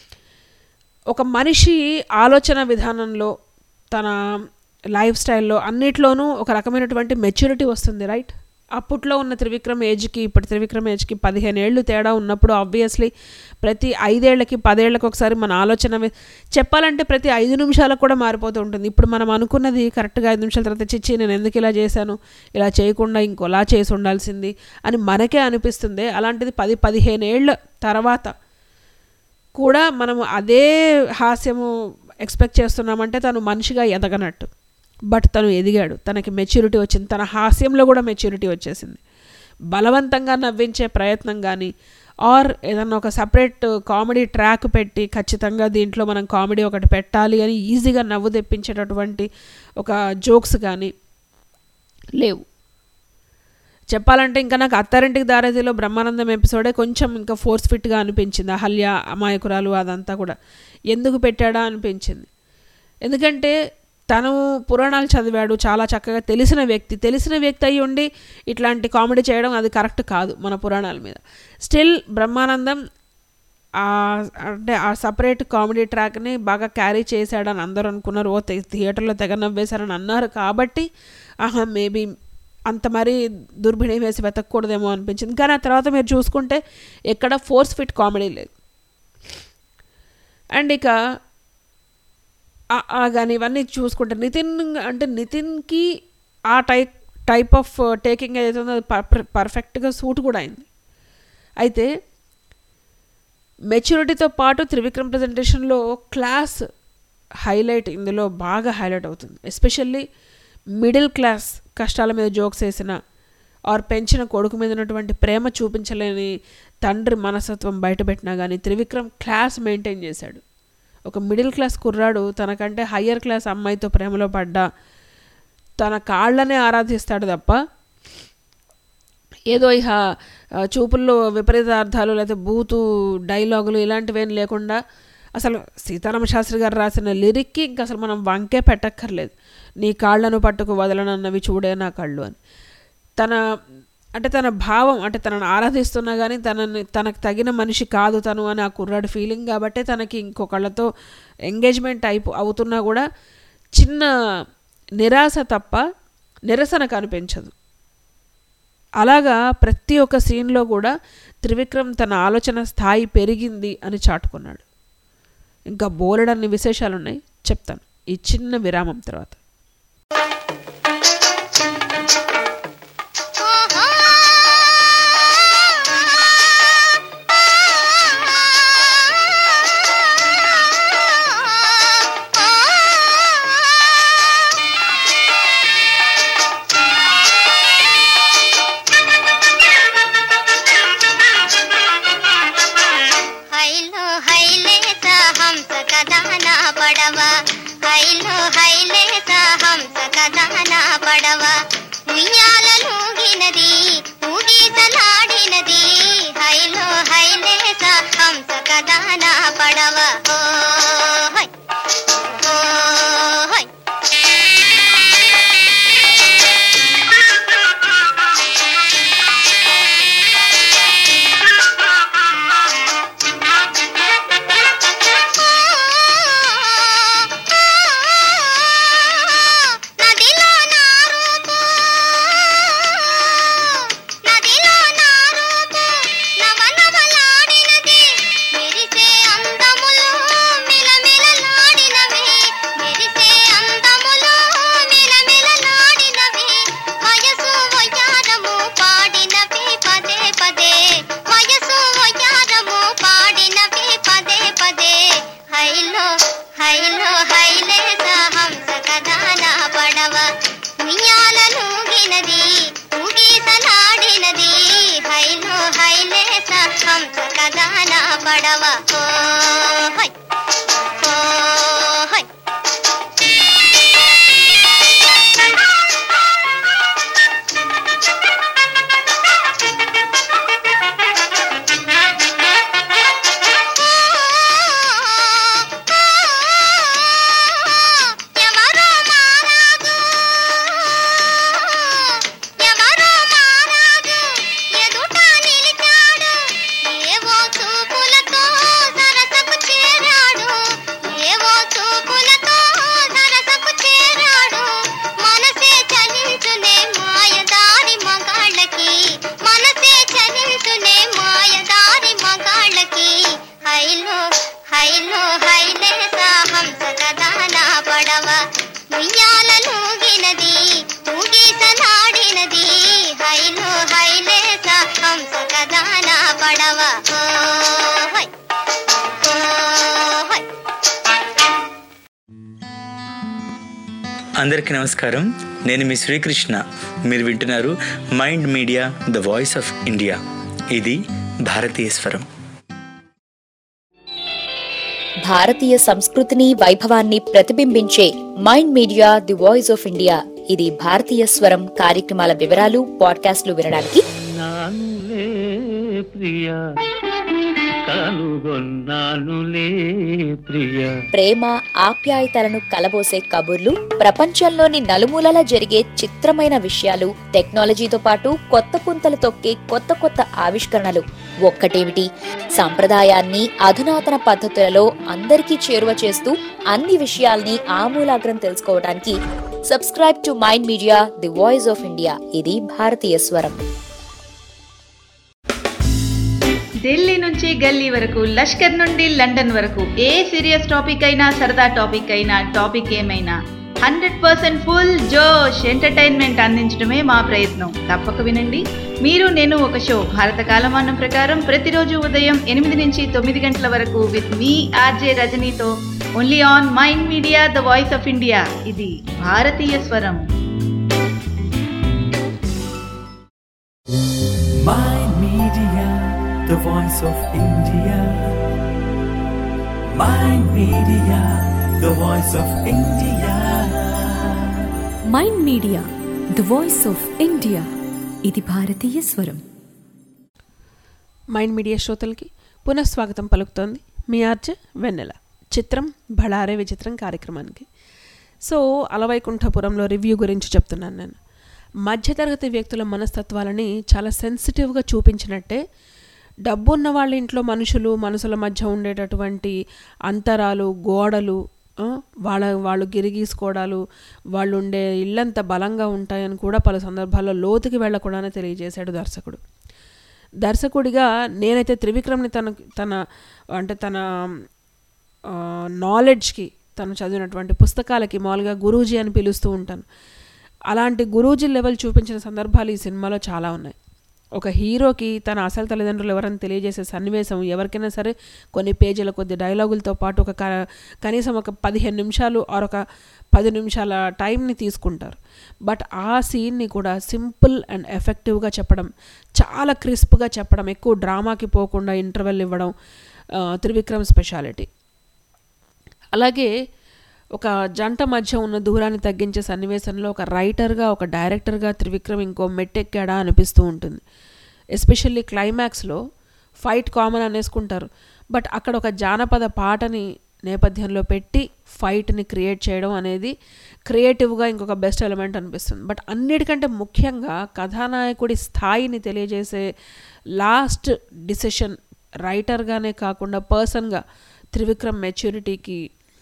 ఒక మనిషి ఆలోచన విధానంలో, తన లైఫ్ స్టైల్లో అన్నిట్లోనూ ఒక రకమైనటువంటి మెచ్యూరిటీ వస్తుంది, రైట్? అప్పట్లో ఉన్న త్రివిక్రమ్ ఏజ్కి ఇప్పటి త్రివిక్రమ్ ఏజ్కి 15 ఏళ్ళు తేడా ఉన్నప్పుడు ఆబ్వియస్లీ ప్రతి 5 ఏళ్ళకి 10 ఏళ్ళకి ఒకసారి మన ఆలోచన చెప్పాలంటే ప్రతి 5 నిమిషాలకు కూడా మారిపోతూ ఉంటుంది. ఇప్పుడు మనం అనుకున్నది కరెక్ట్గా 5 నిమిషాల తర్వాత చిచ్చి నేను ఎందుకు ఇలా చేశాను, ఇలా చేయకుండా ఇంకోలా చేసి ఉండాల్సింది అని మనకే అనిపిస్తుంది. అలాంటిది 10-15 ఏళ్ళ తర్వాత కూడా మనము అదే హాస్యము ఎక్స్పెక్ట్ చేస్తున్నామంటే తను మనిషిగా ఎదగనట్టు. బట్ తను ఎదిగాడు, తనకి మెచ్యూరిటీ వచ్చింది, తన హాస్యంలో కూడా మెచ్యూరిటీ వచ్చేసింది. బలవంతంగా నవ్వించే ప్రయత్నం కానీ ఆర్ ఏదన్నా ఒక సపరేట్ కామెడీ ట్రాక్ పెట్టి ఖచ్చితంగా దీంట్లో మనం కామెడీ ఒకటి పెట్టాలి అని ఈజీగా నవ్వు తెప్పించేటటువంటి ఒక జోక్స్ కానీ లేవు. చెప్పాలంటే ఇంకా నాకు అత్తారింటికి దారేదిలో బ్రహ్మానందం ఎపిసోడే కొంచెం ఇంకా ఫోర్స్ ఫిట్గా అనిపించింది. అహల్య అమాయకురాలు అదంతా కూడా ఎందుకు పెట్టాడా అనిపించింది. ఎందుకంటే తను పురాణాలు చదివాడు, చాలా చక్కగా తెలిసిన వ్యక్తి అయ్యి ఉండి ఇట్లాంటి కామెడీ చేయడం అది కరెక్ట్ కాదు మన పురాణాల మీద. స్టిల్ బ్రహ్మానందం అంటే ఆ సపరేట్ కామెడీ ట్రాక్ని బాగా క్యారీ చేశాడని అందరూ అనుకున్నారు. థియేటర్లో తెగ నవ్వేశారని అన్నారు. కాబట్టి మేబీ అంత మరీ దుర్భిణం వేసి వెతకూడదేమో అనిపించింది. కానీ ఆ తర్వాత మీరు చూసుకుంటే ఎక్కడ ఫోర్స్ ఫిట్ కామెడీ లేదు. అండ్ ఇక కానీ ఇవన్నీ చూసుకుంటే నితిన్కి ఆ టైప్ ఆఫ్ టేకింగ్ ఏదైతే ఉందో అది పర్ఫెక్ట్గా సూట్ కూడా అయింది. అయితే మెచ్యూరిటీతో పాటు త్రివిక్రమ్ ప్రజెంటేషన్లో క్లాస్ హైలైట్ ఇందులో బాగా హైలైట్ అవుతుంది. ఎస్పెషల్లీ మిడిల్ క్లాస్ కష్టాల మీద జోక్స్ వేసిన ఆర్ పెంచిన కొడుకు మీద ఉన్నటువంటి ప్రేమ చూపించలేని తండ్రి మనస్తత్వం బయటపెట్టినా కానీ త్రివిక్రమ్ క్లాస్ మెయింటైన్ చేశాడు. ఒక మిడిల్ క్లాస్ కుర్రాడు తనకంటే హయ్యర్ క్లాస్ అమ్మాయితో ప్రేమలో పడ్డా తన కాళ్ళనే ఆరాధిస్తాడు తప్ప ఏదో ఇహ చూపుల్లో విపరీతార్థాలు లేకపోతే బూతు డైలాగులు ఇలాంటివేం లేకుండా అసలు సీతారామ శాస్త్రి గారు రాసిన లిరిక్కి ఇంక అసలు మనం వంకే పెట్టక్కర్లేదు. నీ కాళ్ళను పట్టుకు వదలనన్నవి చూడే నా కళ్ళు అని తన భావం అంటే తనను ఆరాధిస్తున్నా కానీ తనకు తగిన మనిషి కాదు తను అని ఆ కుర్రాడు ఫీలింగ్ కాబట్టి తనకి ఇంకొకళ్ళతో ఎంగేజ్మెంట్ అవుతున్నా కూడా చిన్న నిరాశ తప్ప నిరసన కనిపించదు. అలాగా ప్రతి ఒక్క సీన్లో కూడా త్రివిక్రమ్ తన ఆలోచన స్థాయి పెరిగింది అని చాటుకున్నాడు. ఇంకా బోలెడన్ని విశేషాలు ఉన్నాయి, చెప్తాను ఈ చిన్న విరామం తర్వాత. అందరికీ నమస్కారం. నేను మీ శ్రీకృష్ణ. మీరు వింటున్నారు mind media the voice of India. ఇది భారతీయ స్వరం. భారతీయ సంస్కృతిని వైభవాన్ని ప్రతిబింబించే mind media the voice of India. ఇది భారతీయ స్వరం కార్యక్రమాల వివరాలు పాడ్కాస్ట్లు వినడానికి ప్రేమ ఆప్యాయతలను కలబోసే కబుర్లు, ప్రపంచంలోని నలుమూలలా జరిగే చిత్రమైన విషయాలు, టెక్నాలజీతో పాటు కొత్త పుంతలు తొక్కే కొత్త కొత్త ఆవిష్కరణలు, ఒక్కటేమిటి సంప్రదాయాన్ని అధునాతన పద్ధతులలో అందరికీ చేరువ చేస్తూ అన్ని విషయాల్ని ఆమూలాగ్రం తెలుసుకోవడానికి subscribe to mind media the voice of India. ఇది భారతీయ స్వరం. ఢిల్లీ నుంచి గల్లీ వరకు, లష్కర్ నుండి లండన్ వరకు, ఏ సీరియస్ టాపిక్ అయినా సరదా టాపిక్ అయినా, టాపిక్ ఏమైనా 100% ఫుల్ జోష్ ఎంటర్టైన్మెంట్ అందించడమే మా ప్రయత్నం. తప్పక వినండి. మీరు నేను ఒక షో భారత కాలమానం ప్రకారం ప్రతిరోజు ఉదయం 8 నుంచి 9 గంటల వరకు విత్ మీ ఆర్జే రజనీతో only on mind media the voice of India. ఇది భారతీయ స్వరం. Mind Media, the voice of India. Mind Media, the voice of India. Mind media the voice of India ఇది భారతీయ స్వరం. మైండ్ మీడియా శ్రోతలకి పునఃస్వాగతం పలుకుతోంది మీ ఆర్జే వెన్నెల. చిత్రం భళారే విచిత్రం కార్యక్రమానికి. సో అలవైకుంఠపురంలో రివ్యూ గురించి చెప్తున్నాను నేను. మధ్యతరగతి వ్యక్తుల మనస్తత్వాలని చాలా సెన్సిటివ్గా చూపించినట్టే డబ్బు ఉన్న వాళ్ళ ఇంట్లో మనుషుల మధ్య ఉండేటటువంటి అంతరాలు, గోడలు, వాళ్ళు గిరిగీసుకోవడాలు, వాళ్ళు ఉండే ఇళ్ళంత బలంగా ఉంటాయని కూడా పలు సందర్భాల్లో లోతుకి వెళ్ళకుండానే తెలియజేశాడు దర్శకుడిగా. నేనైతే త్రివిక్రమ్ని తన నాలెడ్జ్కి, తను చదివినటువంటి పుస్తకాలకి మామూలుగా గురూజీ అని పిలుస్తూ ఉంటాను. అలాంటి గురూజీ లెవెల్ చూపించిన సందర్భాలు ఈ సినిమాలో చాలా ఉన్నాయి. ఒక హీరోకి తన అసలు తల్లిదండ్రులు ఎవరని తెలియజేసే సన్నివేశం ఎవరికైనా సరే కొన్ని పేజీల కొద్ది డైలాగులతో పాటు కనీసం ఒక 15 నిమిషాలు ఒక 10 నిమిషాల టైంని తీసుకుంటారు. బట్ ఆ సీన్ని కూడా సింపుల్ అండ్ ఎఫెక్టివ్గా చెప్పడం, చాలా క్రిస్ప్గా చెప్పడం, ఎక్కువ డ్రామాకి పోకుండా ఇంటర్వెల్ ఇవ్వడం త్రివిక్రమ్ స్పెషాలిటీ. అలాగే ఒక జంట మధ్య ఉన్న దూరాన్ని తగ్గించే సన్నివేశంలో ఒక రైటర్గా, ఒక డైరెక్టర్గా త్రివిక్రమ్ ఇంకో మెట్టెక్కాడా అనిపిస్తూ ఉంటుంది. ఎస్పెషల్లీ క్లైమాక్స్లో ఫైట్ కామన్ అనేసుకుంటారు, బట్ అక్కడ ఒక జానపద పాటని నేపథ్యంలో పెట్టి ఫైట్ని క్రియేట్ చేయడం అనేది క్రియేటివ్గా ఇంకొక బెస్ట్ ఎలిమెంట్ అనిపిస్తుంది. బట్ అన్నిటికంటే ముఖ్యంగా కథానాయకుడి స్థాయిని తెలియజేసే లాస్ట్ డిసిషన్ రైటర్గానే కాకుండా పర్సన్గా త్రివిక్రమ్ మెచ్యూరిటీకి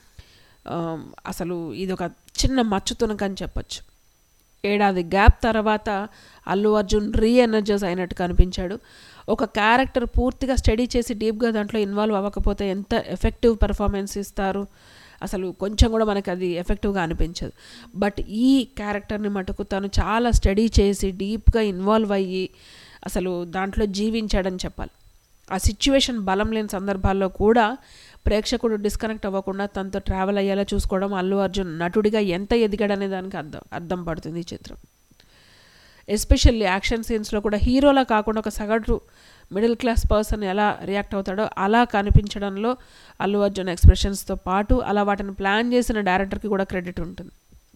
అసలు ఇది ఒక చిన్న మచ్చుతునకని చెప్పచ్చు. ఏడాది గ్యాప్ తర్వాత అల్లు అర్జున్ రీఎనర్జైజ్ అయినట్టు కనిపించాడు. ఒక క్యారెక్టర్ పూర్తిగా స్టడీ చేసి డీప్గా దాంట్లో ఇన్వాల్వ్ అవ్వకపోతే ఎంత ఎఫెక్టివ్ పెర్ఫార్మెన్స్ ఇస్తారు, అసలు కొంచెం కూడా మనకి అది ఎఫెక్టివ్గా అనిపించదు. బట్ ఈ క్యారెక్టర్ని మటుకు తను చాలా స్టడీ చేసి డీప్గా ఇన్వాల్వ్ అయ్యి అసలు దాంట్లో జీవించాడని చెప్పాలి. ఆ సిచ్యువేషన్ బలం లేని సందర్భాల్లో కూడా ప్రేక్షకుడు డిస్కనెక్ట్ అవ్వకుండా తనతో ట్రావెల్ అయ్యేలా చూసుకోవడం అల్లు అర్జున్ నటుడిగా ఎంత ఎదిగాడనే దానికి అర్థం పడుతుంది ఈ చిత్రం. ఎస్పెషల్లీ యాక్షన్ సీన్స్లో కూడా హీరోలా కాకుండా ఒక సగటు మిడిల్ క్లాస్ పర్సన్ ఎలా రియాక్ట్ అవుతాడో అలా కనిపించడంలో అల్లు అర్జున్ ఎక్స్ప్రెషన్స్తో పాటు అలా వాటిని ప్లాన్ చేసిన డైరెక్టర్కి కూడా క్రెడిట్ ఉంటుంది.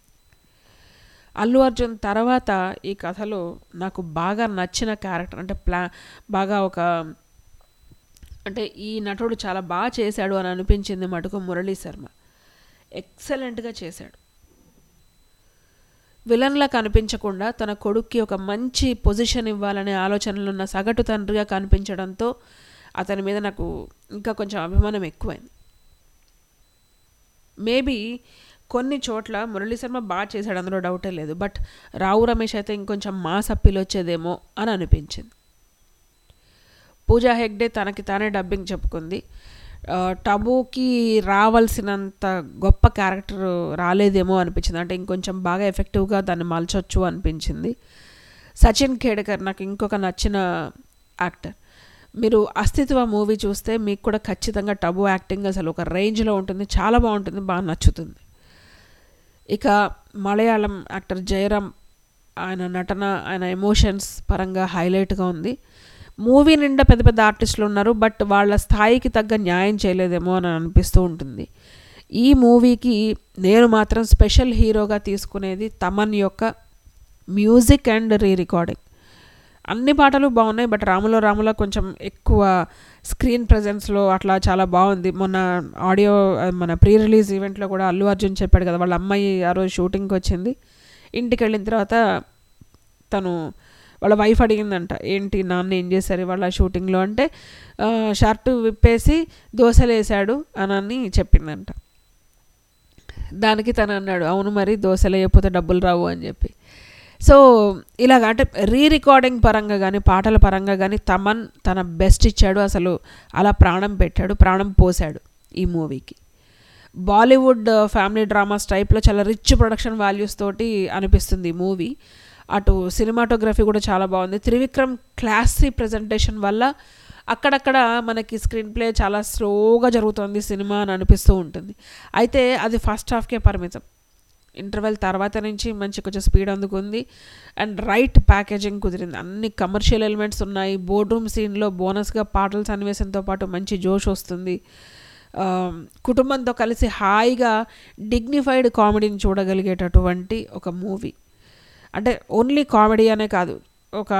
అల్లు అర్జున్ తర్వాత ఈ కథలో నాకు బాగా నచ్చిన క్యారెక్టర్ అంటే ఈ నటుడు చాలా బాగా చేశాడు అని అనిపించింది మటుకు మురళీ శర్మ. ఎక్సలెంట్గా చేశాడు. విలన్లా కనిపించకుండా తన కొడుక్కి ఒక మంచి పొజిషన్ ఇవ్వాలనే ఆలోచనలు ఉన్న సగటు తండ్రిగా కనిపించడంతో అతని మీద నాకు ఇంకా కొంచెం అభిమానం ఎక్కువైంది. మేబీ కొన్ని చోట్ల మురళీ శర్మ బాగా చేశాడు, అందులో డౌటే లేదు. బట్ రావు రమేష్ అయితే ఇంకొంచెం మాస్ అప్పీల్ వచ్చేదేమో అని అనిపించింది. పూజా హెగ్డే తనకి తానే డబ్బింగ్ చెప్పుకుంది. టబుకి రావాల్సినంత గొప్ప క్యారెక్టర్ రాలేదేమో అనిపించింది. అంటే ఇంకొంచెం బాగా ఎఫెక్టివ్గా దాన్ని మలచొచ్చు అనిపించింది. సచిన్ ఖేడ్కర్ నాకు ఇంకొక నచ్చిన యాక్టర్. మీరు అస్తిత్వ మూవీ చూస్తే మీకు కూడా ఖచ్చితంగా టబు యాక్టింగ్ అసలు ఒక రేంజ్లో ఉంటుంది, చాలా బాగుంటుంది, బాగా నచ్చుతుంది. ఇక మలయాళం యాక్టర్ జయరామ్, ఆయన నటన, ఆయన ఎమోషన్స్ పరంగా హైలైట్గా ఉంది. మూవీ నిండా పెద్ద పెద్ద ఆర్టిస్టులు ఉన్నారు, బట్ వాళ్ళ స్థాయికి తగ్గ న్యాయం చేయలేదేమో అని అనిపిస్తూ ఉంటుంది. ఈ మూవీకి నేను మాత్రం స్పెషల్ హీరోగా తీసుకునేది తమన్ యొక్క మ్యూజిక్ అండ్ రికార్డింగ్. అన్ని పాటలు బాగున్నాయి, బట్ రాములో కొంచెం ఎక్కువ స్క్రీన్ ప్రజెన్స్లో అట్లా చాలా బాగుంది. మొన్న మన ప్రీ రిలీజ్ ఈవెంట్లో కూడా అల్లు అర్జున్ చెప్పాడు కదా, వాళ్ళ అమ్మాయి ఆ రోజు షూటింగ్కి వచ్చింది. ఇంటికి వెళ్ళిన తర్వాత వాళ్ళ వైఫ్ అడిగిందంట, ఏంటి నాన్న ఏం చేశారు వాళ్ళ షూటింగ్లో అంటే, షర్టు విప్పేసి దోశలు వేసాడు అని చెప్పిందంట. దానికి తను అన్నాడు, అవును మరి దోశలు వేయకపోతే డబ్బులు రావు అని చెప్పి. సో ఇలాగ అంటే రికార్డింగ్ పరంగా కానీ పాటల పరంగా కానీ తమన్ తన బెస్ట్ ఇచ్చాడు. అసలు అలా ప్రాణం పెట్టాడు, ప్రాణం పోసాడు ఈ మూవీకి. బాలీవుడ్ ఫ్యామిలీ డ్రామాస్ టైప్లో చాలా రిచ్ ప్రొడక్షన్ వాల్యూస్ తోటి అనిపిస్తుంది ఈ మూవీ. అటు సినిమాటోగ్రఫీ కూడా చాలా బాగుంది. త్రివిక్రమ్ క్లాసీ ప్రజెంటేషన్ వల్ల అక్కడక్కడ మనకి స్క్రీన్ ప్లే చాలా స్లోగా జరుగుతుంది సినిమా అని అనిపిస్తూ ఉంటుంది. అయితే అది ఫస్ట్ హాఫ్కే పరిమితం. ఇంటర్వెల్ తర్వాత నుంచి మంచి కొంచెం స్పీడ్ అందుకుంది అండ్ రైట్ ప్యాకేజింగ్ కుదిరింది. అన్ని కమర్షియల్ ఎలిమెంట్స్ ఉన్నాయి. బోర్డ్ రూమ్ సీన్లో బోనస్గా పాటల సన్నివేశంతో పాటు మంచి జోష్ వస్తుంది. కుటుంబంతో కలిసి హాయిగా డిగ్నిఫైడ్ కామెడీని చూడగలిగేటటువంటి ఒక మూవీ. అంటే ఓన్లీ కామెడీ అనే కాదు, ఒక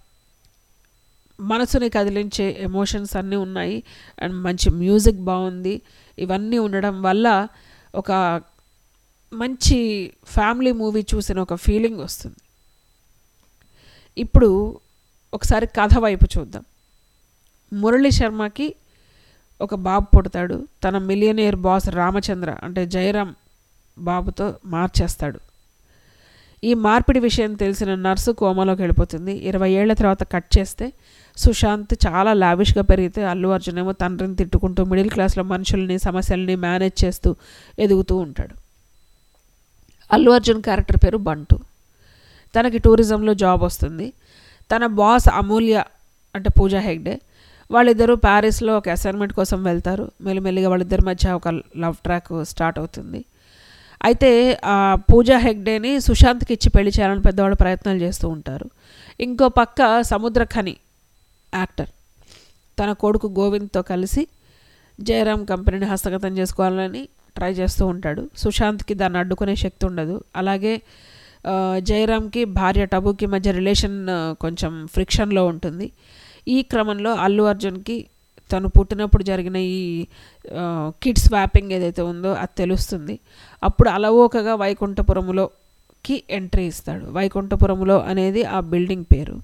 మనసుని కదిలించే ఎమోషన్స్ అన్నీ ఉన్నాయి అండ్ మంచి మ్యూజిక్ బాగుంది. ఇవన్నీ ఉండడం వల్ల ఒక మంచి ఫ్యామిలీ మూవీ చూసిన ఒక ఫీలింగ్ వస్తుంది. ఇప్పుడు ఒకసారి కథ వైపు చూద్దాం. మురళీ శర్మకి ఒక బాబు పుడతాడు. తన మిలియనియర్ బాస్ రామచంద్ర అంటే జయరాం బాబుతో మార్చేస్తాడు. ఈ మార్పిడి విషయం తెలిసిన నర్సు కోమాలోకి వెళ్ళిపోతుంది. 20 ఏళ్ల తర్వాత కట్ చేస్తే సుశాంత్ చాలా లావిష్గా పెరిగితే అల్లు అర్జున్ ఏమో తండ్రిని తిట్టుకుంటూ మిడిల్ క్లాస్లో మనుషుల్ని సమస్యల్ని మేనేజ్ చేస్తూ ఎదుగుతూ ఉంటాడు. అల్లు అర్జున్ క్యారెక్టర్ పేరు బంటు. తనకి టూరిజంలో జాబ్ వస్తుంది. తన బాస్ అమూల్య అంటే పూజా హెగ్డే, వాళ్ళిద్దరూ ప్యారిస్లో ఒక అసైన్మెంట్ కోసం వెళ్తారు. మెల్లిమెల్లిగా వాళ్ళిద్దరి మధ్య ఒక లవ్ ట్రాక్ స్టార్ట్ అవుతుంది. అయితే ఆ పూజా హెగ్డేని సుశాంత్కి ఇచ్చి పెళ్లి చేయాలని పెద్దవాళ్ళు ప్రయత్నాలు చేస్తూ ఉంటారు. ఇంకో పక్క సముద్రఖని యాక్టర్ తన కొడుకు గోవింద్తో కలిసి జయరాం కంపెనీని హస్తగతం చేసుకోవాలని ట్రై చేస్తూ ఉంటాడు. సుశాంత్కి దాన్ని అడ్డుకునే శక్తి ఉండదు. అలాగే జయరాంకి భార్య టబుకి మధ్య రిలేషన్ కొంచెం ఫ్రిక్షన్లో ఉంటుంది. ఈ క్రమంలో అల్లు అర్జున్కి తను పుట్టినప్పుడు జరిగిన ఈ కిడ్ స్వాపింగ్ ఏదైతే ఉందో అది తెలుస్తుంది. అప్పుడు అలవోకగా వైకుంఠపురములోకి ఎంట్రీ ఇస్తాడు. వైకుంఠపురములో అనేది ఆ బిల్డింగ్ పేరు.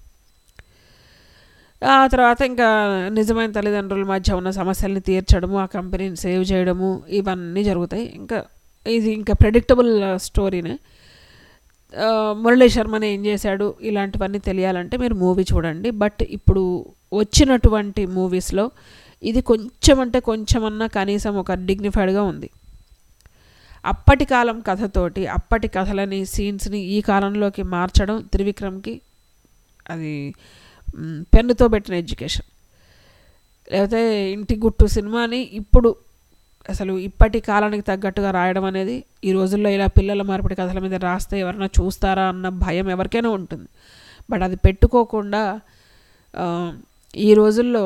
ఆ తర్వాత ఇంకా నిజమైన తల్లిదండ్రుల మధ్య ఉన్న సమస్యల్ని తీర్చడము, ఆ కంపెనీని సేవ్ చేయడము ఇవన్నీ జరుగుతాయి. ఇది ఇంకా ప్రెడిక్టబుల్ స్టోరీనే. మురళీ శర్మని ఏం చేశాడు ఇలాంటివన్నీ తెలియాలంటే మీరు మూవీ చూడండి. బట్ ఇప్పుడు వచ్చినటువంటి మూవీస్లో ఇది కొంచెం అంటే కొంచెమన్నా కనీసం ఒక డిగ్నిఫైడ్గా ఉంది. అప్పటి కాలం కథతోటి అప్పటి కథలని సీన్స్ని ఈ కాలంలోకి మార్చడం త్రివిక్రమ్కి అది పెన్నుతో పెట్టిన ఎడ్యుకేషన్. లేకపోతే ఇంటి గుట్టు సినిమాని ఇప్పుడు అసలు ఇప్పటి కాలానికి తగ్గట్టుగా రాయడం అనేది ఈ రోజుల్లో ఇలా పిల్లల మార్పిడి కథల మీద రాస్తే ఎవరైనా చూస్తారా అన్న భయం ఎవరికైనా ఉంటుంది. బట్ అది పెట్టుకోకుండా ఈ రోజుల్లో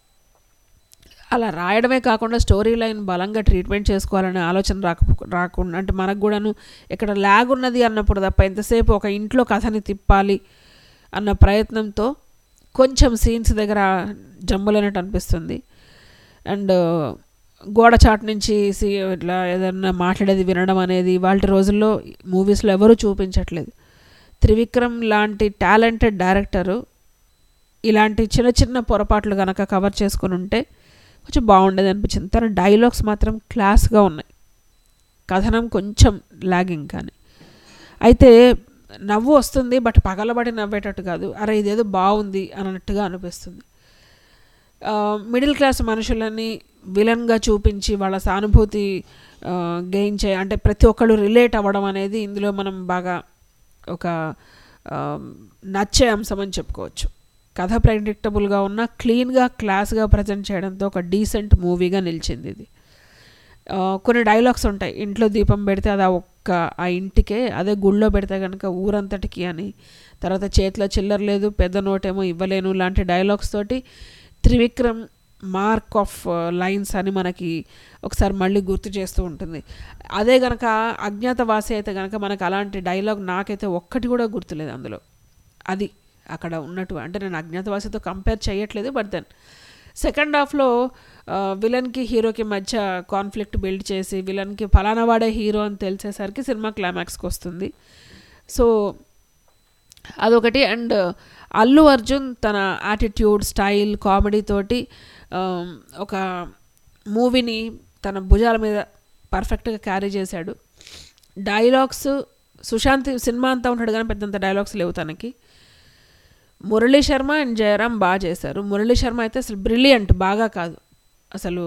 అలా రాయడమే కాకుండా స్టోరీ లైన్ బలంగా ట్రీట్మెంట్ చేసుకోవాలనే ఆలోచన రాకుండా అంటే మనకు కూడాను ఎక్కడ ల్యాగ్ ఉన్నది అన్నప్పుడు తప్ప ఎంతసేపు ఒక ఇంట్లో కథని తిప్పాలి అన్న ప్రయత్నంతో కొంచెం సీన్స్ దగ్గర జంబులైనట్టు అనిపిస్తుంది. అండ్ గోడ చాటు నుంచి ఇట్లా ఏదన్నా మాట్లాడేది వినడం అనేది వాళ్ళ రోజుల్లో మూవీస్లో ఎవరూ చూపించట్లేదు. త్రివిక్రమ్ లాంటి టాలెంటెడ్ డైరెక్టరు ఇలాంటి చిన్న చిన్న పొరపాట్లు కనుక కవర్ చేసుకుని ఉంటే కొంచెం బాగుండేది అనిపించింది. తన డైలాగ్స్ మాత్రం క్లాస్గా ఉన్నాయి, కథనం కొంచెం లాగింగ్. కానీ అయితే నవ్వు వస్తుంది, బట్ పగలబడి నవ్వేటట్టు కాదు, అరే ఇదేదో బాగుంది అన్నట్టుగా అనిపిస్తుంది. మిడిల్ క్లాస్ మనుషులని విలన్గా చూపించి వాళ్ళ సానుభూతి గెయిన్ అంటే ప్రతి ఒక్కళ్ళు రిలేట్ అవ్వడం అనేది ఇందులో మనం బాగా ఒక నచ్చే అంశం అని చెప్పుకోవచ్చు. కథ ప్రెడిక్టబుల్గా ఉన్న క్లీన్గా క్లాస్గా ప్రజెంట్ చేయడంతో ఒక డీసెంట్ మూవీగా నిలిచింది ఇది. కొన్ని డైలాగ్స్ ఉంటాయి, ఇంట్లో దీపం పెడితే అది ఆ ఇంటికే, అదే గుళ్ళో పెడితే కనుక ఊరంతటికి అని, తర్వాత చేతిలో చిల్లర లేదు పెద్ద నోటేమో ఇవ్వలేను లాంటి డైలాగ్స్ తోటి త్రివిక్రమ్ మార్క్ ఆఫ్ లైన్స్ అని మనకి ఒకసారి మళ్ళీ గుర్తు చేస్తూ ఉంటుంది. అదే కనుక అజ్ఞాతవాసి అయితే కనుక మనకు అలాంటి డైలాగ్ నాకైతే ఒక్కటి కూడా గుర్తులేదు అందులో. అది అక్కడ ఉన్నట్టు, అంటే నేను అజ్ఞాతవాసితో కంపేర్ చేయట్లేదు. బట్ దెన్ సెకండ్ హాఫ్లో విలన్కి హీరోకి మధ్య కాన్ఫ్లిక్ట్ బిల్డ్ చేసి విలన్కి ఫలానా వాడే హీరో అని తెలిసేసరికి సినిమా క్లైమాక్స్కి వస్తుంది. సో అదొకటి. అండ్ అల్లు అర్జున్ తన యాటిట్యూడ్, స్టైల్, కామెడీ తోటి ఒక మూవీని తన భుజాల మీద పర్ఫెక్ట్గా క్యారీ చేశాడు. డైలాగ్స్ సుశాంత్ సినిమా అంతా ఉంటాడు కానీ పెద్దంత డైలాగ్స్ లేవు తనకి. మురళీ శర్మ అండ్ జయరాం బాగా చేశారు. మురళీ శర్మ అయితే అసలు బ్రిలియంట్, బాగా కాదు అసలు.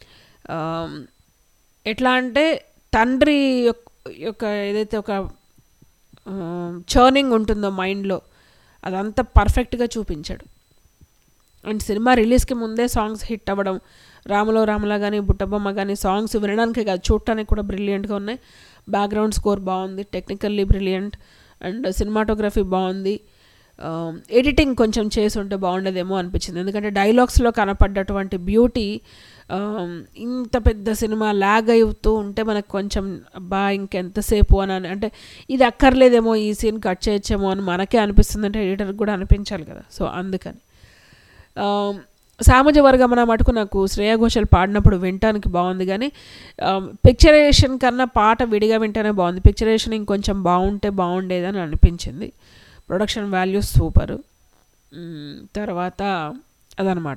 ఎట్లా అంటే తండ్రి యొక్క ఏదైతే ఒక చర్నింగ్ ఉంటుందో మైండ్లో అదంతా పర్ఫెక్ట్గా చూపించాడు. అండ్ సినిమా రిలీజ్కి ముందే సాంగ్స్ హిట్ అవ్వడం, రాములో రాములా కానీ బుట్టబొమ్మ కానీ సాంగ్స్ వినడానికి కాదు చూడటానికి కూడా బ్రిలియంట్గా ఉన్నాయి. బ్యాక్గ్రౌండ్ స్కోర్ బాగుంది, టెక్నికల్లీ బ్రిలియంట్, అండ్ సినిమాటోగ్రఫీ బాగుంది. ఎడిటింగ్ కొంచెం చేసి ఉంటే బాగుండేదేమో అనిపించింది. ఎందుకంటే డైలాగ్స్లో కనపడ్డటువంటి బ్యూటీ ఇంత పెద్ద సినిమా ల్యాగ్ అవుతూ ఉంటే మనకు కొంచెం ఇంకెంతసేపు అని, అంటే ఇది అక్కర్లేదేమో, ఈ సీన్ కట్ చేయొచ్చేమో అని మనకే అనిపిస్తుంది, అంటే ఎడిటర్కి కూడా అనిపించాలి కదా. సో అందుకని సామాజిక వర్గమన మటుకు నాకు శ్రేయా ఘోషల్ పాడినప్పుడు వినటానికి బాగుంది, కానీ పిక్చరేషన్ కన్నా పాట విడిగా వింటేనే బాగుంది. పిక్చరేషన్ ఇంకొంచెం బాగుంటే బాగుండేదని అనిపించింది. Production values super. తర్వాత అదనమాట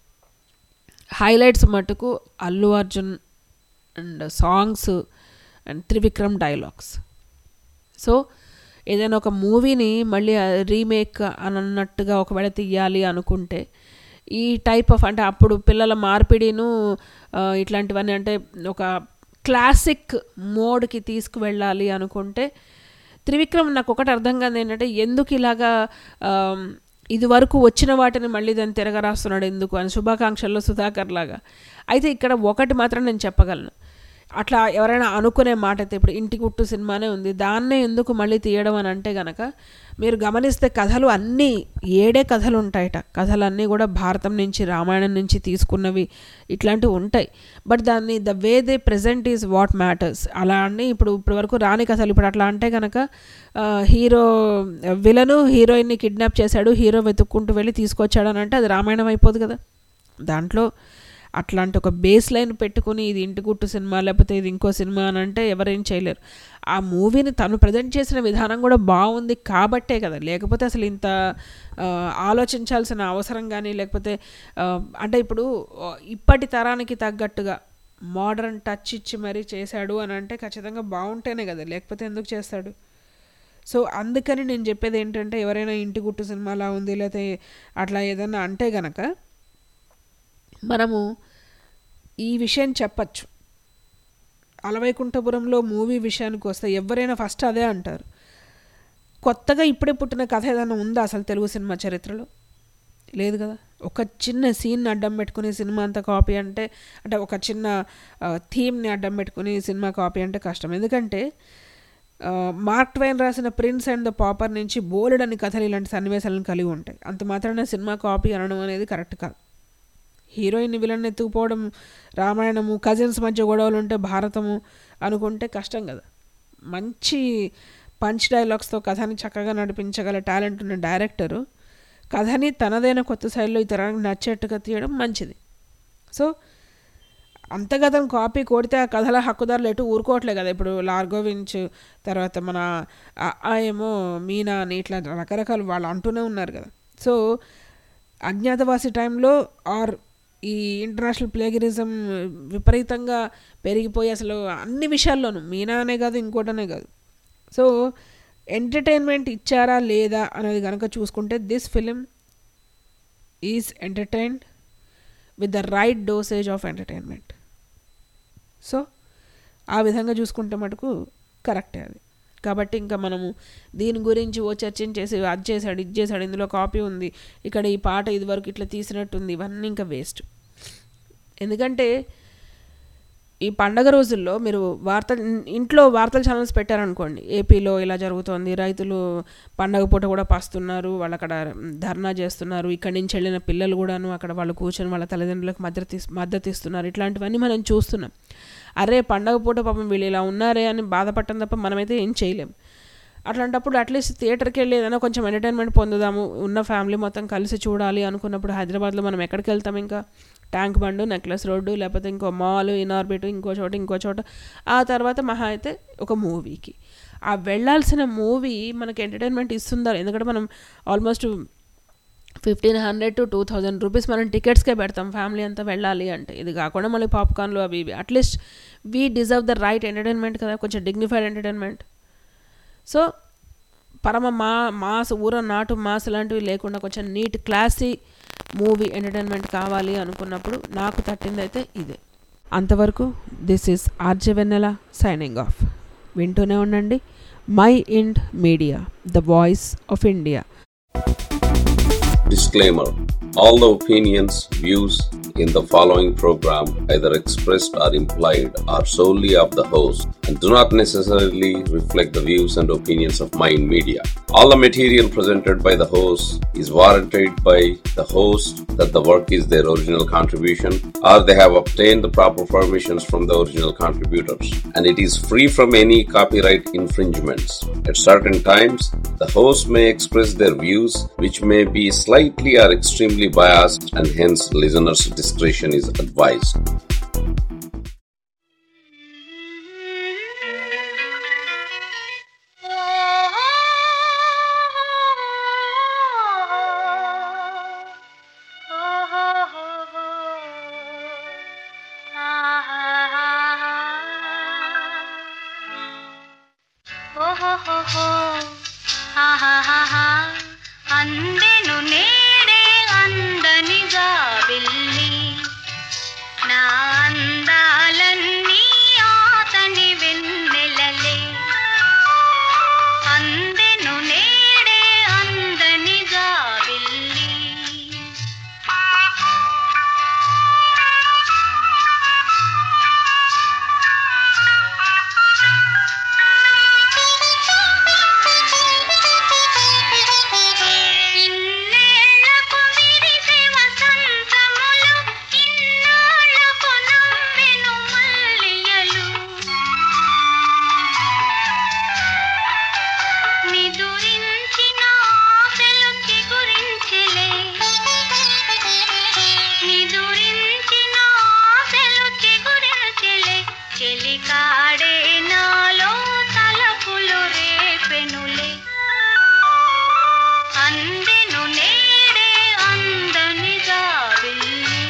హైలైట్స్ మటుకు Allu Arjun and songs and Trivikram dialogues. So ఏదైనా ఒక మూవీని మళ్ళీ రీమేక్ అన్నట్టుగా ఒకవేళ తీయాలి అనుకుంటే ఈ టైప్ ఆఫ్, అంటే అప్పుడు పిల్లల మార్పిడిను ఇట్లాంటివన్నీ, అంటే ఒక క్లాసిక్ మోడ్కి తీసుకువెళ్ళాలి అనుకుంటే త్రివిక్రమ్ నాకు ఒకటి అర్థం కాదు ఏంటంటే ఎందుకు ఇలాగా ఇది వరకు వచ్చిన వాటిని మళ్ళీ దాన్ని తిరగరాస్తున్నాడు ఎందుకు అని, శుభాకాంక్షల్లో సుధాకర్ లాగా. అయితే ఇక్కడ ఒకటి మాత్రం నేను చెప్పగలను, అట్లా ఎవరైనా అనుకునే మాట అయితే ఇప్పుడు ఇంటి గుట్టు సినిమానే ఉంది, దాన్నే ఎందుకు మళ్ళీ తీయడం అని అంటే గనక మీరు గమనిస్తే కథలు అన్నీ 7 కథలు ఉంటాయట. కథలన్నీ కూడా భారతం నుంచి రామాయణం నుంచి తీసుకున్నవి ఇట్లాంటివి ఉంటాయి. బట్ దాన్ని the way they present is what matters. అలా అని ఇప్పుడు వరకు రాని కథలు ఇప్పుడు అట్లా అంటే కనుక హీరో విలను హీరోయిన్ని కిడ్నాప్ చేశాడు, హీరో వెతుక్కుంటూ వెళ్ళి తీసుకొచ్చాడు అని అంటే అది రామాయణం అయిపోదు కదా. దాంట్లో అట్లాంటి ఒక బేస్ లైన్ పెట్టుకుని ఇది ఇంటి గుట్టు సినిమా లేకపోతే ఇది ఇంకో సినిమా అని అంటే ఎవరేం చేయలేరు. ఆ మూవీని తను ప్రజెంట్ చేసిన విధానం కూడా బాగుంది కాబట్టే కదా, లేకపోతే అసలు ఇంత ఆలోచించాల్సిన అవసరం కానీ లేకపోతే అంటే ఇప్పుడు ఇప్పటి తరానికి తగ్గట్టుగా మోడర్న్ టచ్ ఇచ్చి మరీ చేశాడు అని అంటే ఖచ్చితంగా బాగుంటేనే కదా, లేకపోతే ఎందుకు చేస్తాడు. సో అందుకని నేను చెప్పేది ఏంటంటే ఎవరైనా ఇంటి గుట్టు సినిమాలా ఉంది లేకపోతే అట్లా ఏదన్నా అంటే గనక మనము ఈ విషయం చెప్పచ్చు. అలవైకుంఠపురంలో మూవీ విషయానికి వస్తే ఎవరైనా ఫస్ట్ అదే అంటారు, కొత్తగా ఇప్పుడే పుట్టిన కథ ఏదైనా ఉందా అసలు తెలుగు సినిమా చరిత్రలో? లేదు కదా. ఒక చిన్న సీన్ని అడ్డం పెట్టుకుని సినిమా అంతా కాపీ అంటే ఒక చిన్న థీమ్ని అడ్డం పెట్టుకుని సినిమా కాపీ అంటే కష్టం. ఎందుకంటే మార్క్ ట్వైన్ రాసిన ప్రిన్స్ అండ్ ద పాపర్ నుంచి బోలెడని కథలు ఇలాంటి సన్నివేశాలను కలిగి ఉంటాయి. అంత మాత్రాన సినిమా కాపీ అనడం అనేది కరెక్ట్ కాదు. హీరోయిన్ విలన్ ఎత్తుకుపోవడం రామాయణము, కజిన్స్ మధ్య గొడవలు ఉంటే భారతము అనుకుంటే కష్టం కదా. మంచి పంచ్ డైలాగ్స్తో కథని చక్కగా నడిపించగల టాలెంట్ ఉన్న డైరెక్టరు కథని తనదైన కొత్త శైలిలో ఇతరానికి నచ్చేట్టుగా తీయడం మంచిది. సో అంతగతం కాపీ కొడితే ఆ కథల హక్కుదారులు ఎటు ఊరుకోవట్లే కదా. ఇప్పుడు లార్గో వించ్ తర్వాత మన ఏమో మీనా అని ఇట్లా రకరకాలు వాళ్ళు అంటూనే ఉన్నారు కదా. సో అజ్ఞాతవాసి టైంలో ఆర్ ఈ ఇంటర్నేషనల్ ప్లేగరిజం విపరీతంగా పెరిగిపోయి అసలు అన్ని విషయాల్లోనూ మీనా అనే కాదు ఇంకోటనే కాదు. సో ఎంటర్టైన్మెంట్ ఇచ్చారా లేదా అనేది కనుక చూసుకుంటే this film is entertained with the right dosage of entertainment. So ఆ విధంగా చూసుకుంటే మటుకు కరెక్టే అది. కాబట్టి ఇంకా మనము దీని గురించి చర్చించేసి అది చేశాడు ఇది చేశాడు ఇందులో కాపీ ఉంది ఇక్కడ ఈ పాట ఇదివరకు ఇట్లా తీసినట్టుంది ఇవన్నీ ఇంకా వేస్ట్. ఎందుకంటే ఈ పండగ రోజుల్లో మీరు ఇంట్లో వార్తల ఛానల్స్ పెట్టారనుకోండి, ఏపీలో ఇలా జరుగుతోంది, రైతులు పండగ పూట కూడా పస్తున్నారు, వాళ్ళు అక్కడ ధర్నా చేస్తున్నారు, ఇక్కడి నుంచి వెళ్ళిన పిల్లలు కూడాను అక్కడ వాళ్ళు కూర్చొని వాళ్ళ తల్లిదండ్రులకు మద్దతు ఇస్తున్నారు, ఇట్లాంటివన్నీ మనం చూస్తున్నాం. అరే పండగ పూట పాపం వీళ్ళు ఇలా ఉన్నారే అని బాధపడటం తప్ప మనమైతే ఏం చేయలేం. అట్లాంటప్పుడు అట్లీస్ట్ థియేటర్కి వెళ్ళి ఏదైనా కొంచెం ఎంటర్టైన్మెంట్ పొందుదాము, ఉన్న ఫ్యామిలీ మొత్తం కలిసి చూడాలి అనుకున్నప్పుడు హైదరాబాద్లో మనం ఎక్కడికి వెళ్తాం? ఇంకా ట్యాంక్ బండ్, నెక్లెస్ రోడ్డు, లేకపోతే ఇంకో మాల్, ఇనార్బిట్, ఇంకో చోట, ఆ తర్వాత మహా అయితే ఒక మూవీకి. ఆ వెళ్ళాల్సిన మూవీ మనకి ఎంటర్టైన్మెంట్ ఇస్తుందా? ఎందుకంటే మనం ఆల్మోస్ట్ 1500 to 2000 రూపీస్ మనం టికెట్స్కే పెడతాం ఫ్యామిలీ అంతా వెళ్ళాలి అంటే. ఇది కాకుండా మళ్ళీ పాప్కార్న్లు అవి ఇవి. At least we deserve the right entertainment కదా, కొంచెం డిగ్నిఫైడ్ ఎంటర్టైన్మెంట్. సో పరమ మాస్ నాటు మాస్ లాంటివి లేకుండా కొంచెం నీట్ క్లాసీ మూవీ ఎంటర్టైన్మెంట్ కావాలి అనుకున్నప్పుడు నాకు తట్టింది అయితే ఇదే. అంతవరకు this is RJ Vennela signing off. వింటూనే ఉండండి mind media, the voice of India. Disclaimer: all the opinions, views in the following program, either expressed or implied, are solely of the host and do not necessarily reflect the views and opinions of Mind Media. All the material presented by the host is warranted by the host that the work is their original contribution or they have obtained the proper permissions from the original contributors, and it is free from any copyright infringements. At certain times, the host may express their views which may be slightly or extremely biased, and hence listeners' discretion is advised. అందెను నేడే అందనిగా వెళ్ళి నా అందాలన్నీ ఆతని వెన్నెలలే అందెను నేడే అందనిగా వెళ్ళి ఇన్నేళ్లకు విరిసే వసంతములు ఇన్నాళ్లకు నవ్వెను మల్లియలు నిదురించిన ఆశలు చిగురించెలే నిదురించిన ఆశలు చిగురించెలే చెలికాడే నాలో తలపులు రేపెనులే అందెను నేడే అందనిగా వెళ్ళి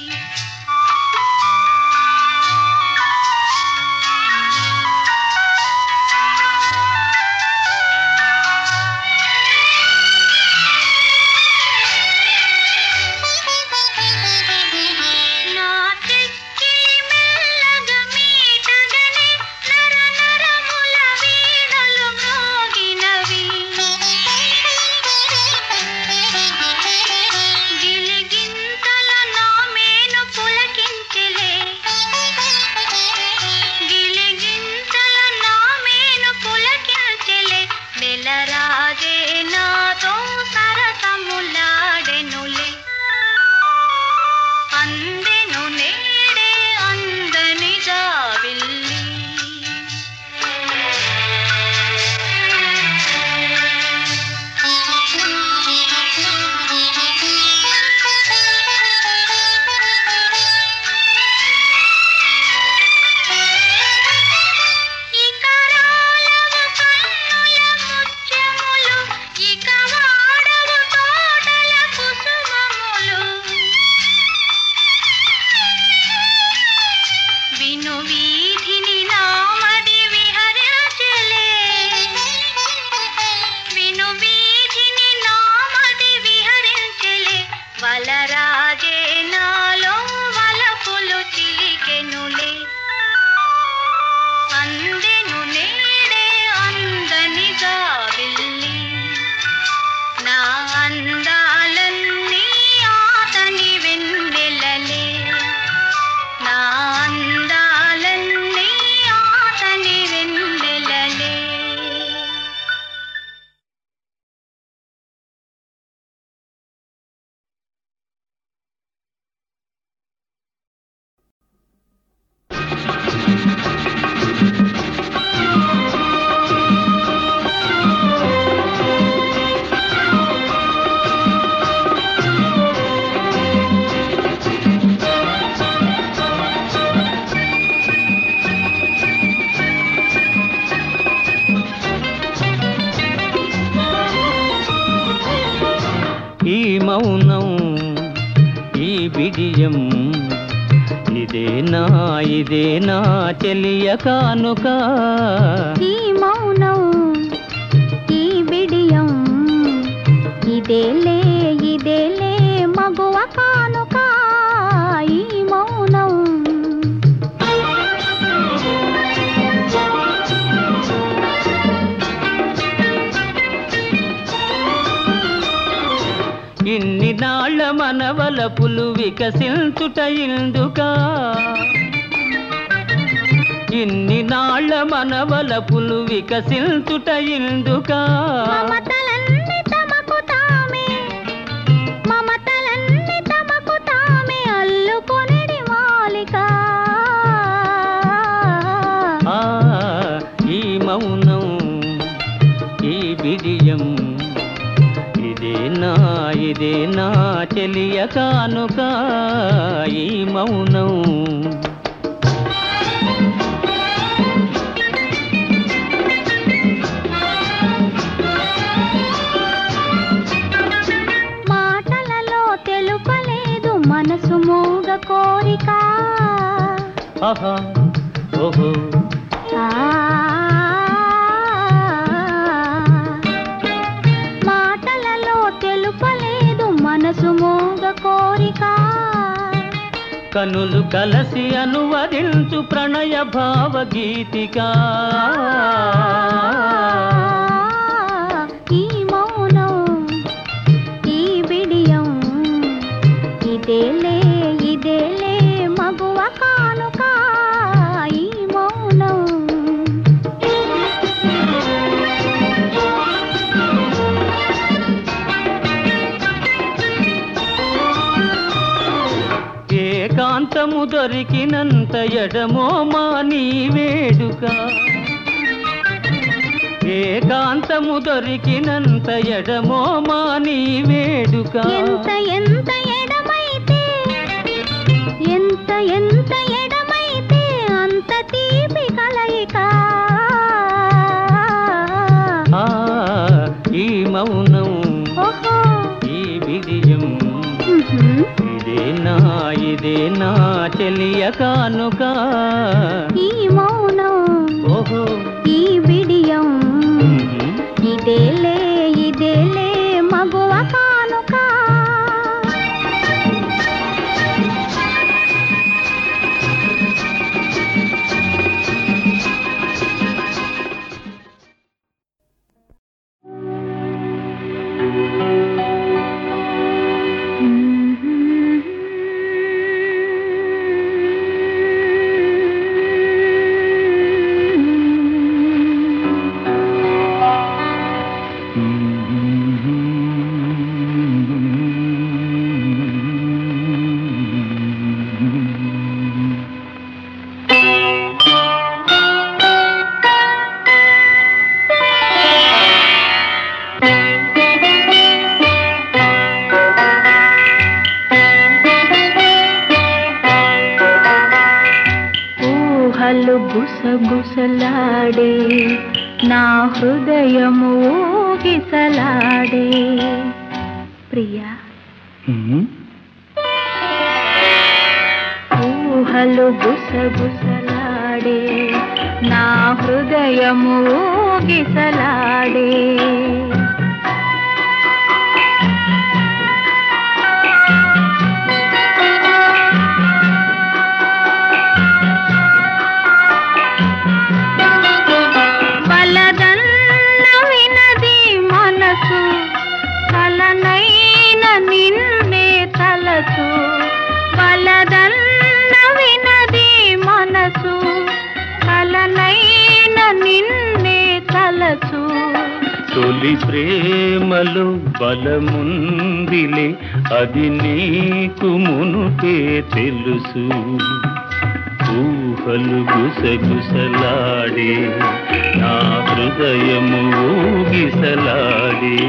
నా చెక్కిలి మెల్లగా మీటగనే నరనరముల వీణలు మ్రోగినవి గిలిగింతల నా మేను పులకించెలే గిలిగింతల నా మేను పులకించెలే నెలరాజే నాతో సరసములాడెనులే అందెను నేడే అందనిగా వెళ్ళి ఇక రాలవు కన్నుల ముత్యములు ఇక వాడవు తోటల కుసుమములు విను వీధిని నామది విహరించెలే విను వీధిని నామది విహరించెలే వలరాజే నాలో వలపులు చిలికెనులే అందెను నేడే అందనిగా వెళ్ళి నా అందాలన్నీ ఆతని వెన్నెలలే నా అందాలన్నీ ఆతని వెన్నెలలే ఈ మౌనం ఈ బిడియం ఇదేనా చెలియ కానుక ఈ మౌనం ఈ బిడియం ఇదేలే మగువ కానుక ఈ మౌనం ఇన్ని మనవలపులు వికసించుట ఇందుకా ఇన్ని నాళ్ళ మనవలపులు వికసించుట ఇందుకా మమతలన్నీ తమకు తామే మమతలన్నీ తమకు తామే అల్లుకొనిడి మాలిక ఈ మౌనం ఈ బిడియం ఇదే నా చెలియ కానుక ఈ మౌనం మాటలలో తెలుపలేదు మనసు మూగ కోరిక ఆహా ఓహో మాటలలో తెలుపలేదు మనసు మూగ కోరిక కనులు కలసి అనువదించు ప్రణయ భావగీతిక ఈ మౌనం ఈ బిడియం ఇదేలే మగువ కానుక ఈ మౌనం ఏకాంతము దొరికినంత ఎడమో మా నీ వేడుక ఏకాంతము దొరికినంత ఎడమో మా నీ వేడుక ఎంత ఎడమైతే అంత తీపి కలయిక ఈ మౌనం ఈ బిడియం ఇదే నా చెలియ కానుక ఈ మౌనం ఓహో ఈ బిడియం ఇదేలే మగువ కానుక గుసగుసలాడే నా హృదయము ఊగిసలాడే ప్రియా ఊహలు గుసగుసలాడే నా హృదయము ఊగిసలాడే బలదన్న వినది మనసు కలనైన నిన్నే తలచు తొలి ప్రేమలో బలముందిలే అది నీకు మునుపే తెలుసు ఊహలు గుసగుసలాడే నా హృదయము ఊగిసలాడే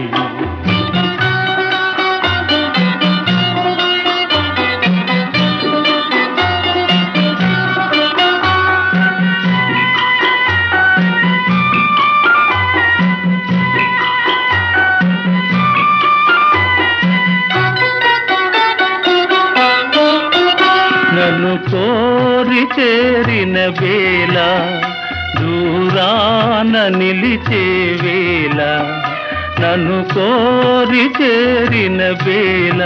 నన్ను కోరి చేరిన వేళ దూరాన నిలిచే వేళ నన్ను కోరి చేరిన వేళ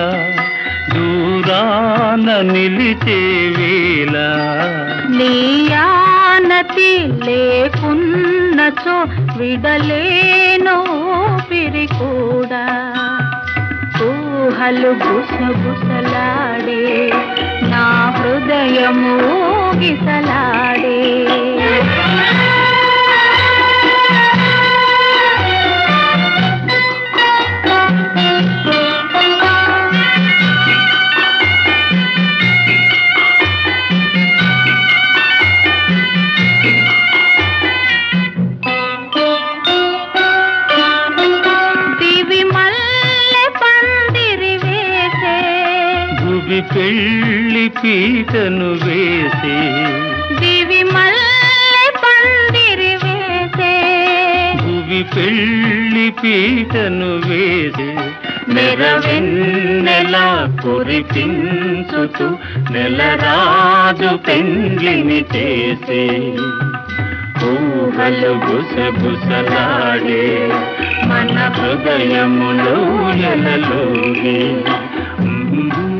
దూరాన నిలిచే వేళ నీయానతి లేకున్నచో విడలేను ఊపిరి కూడా ఊహలు గుసగుసలాడే నా హృదయము ఊగిసలాడే పెళ్లి పీటను వేసే దివి మల్లె పందిరి వేసే భువి పెళ్లి పీటను వేసే నెరవెన్నెల కురిపించుతూ నెలరాజు పెండ్లిని చేసే ఊహలు గుసగుసలాడే మన హృదయములో ఎలలోగే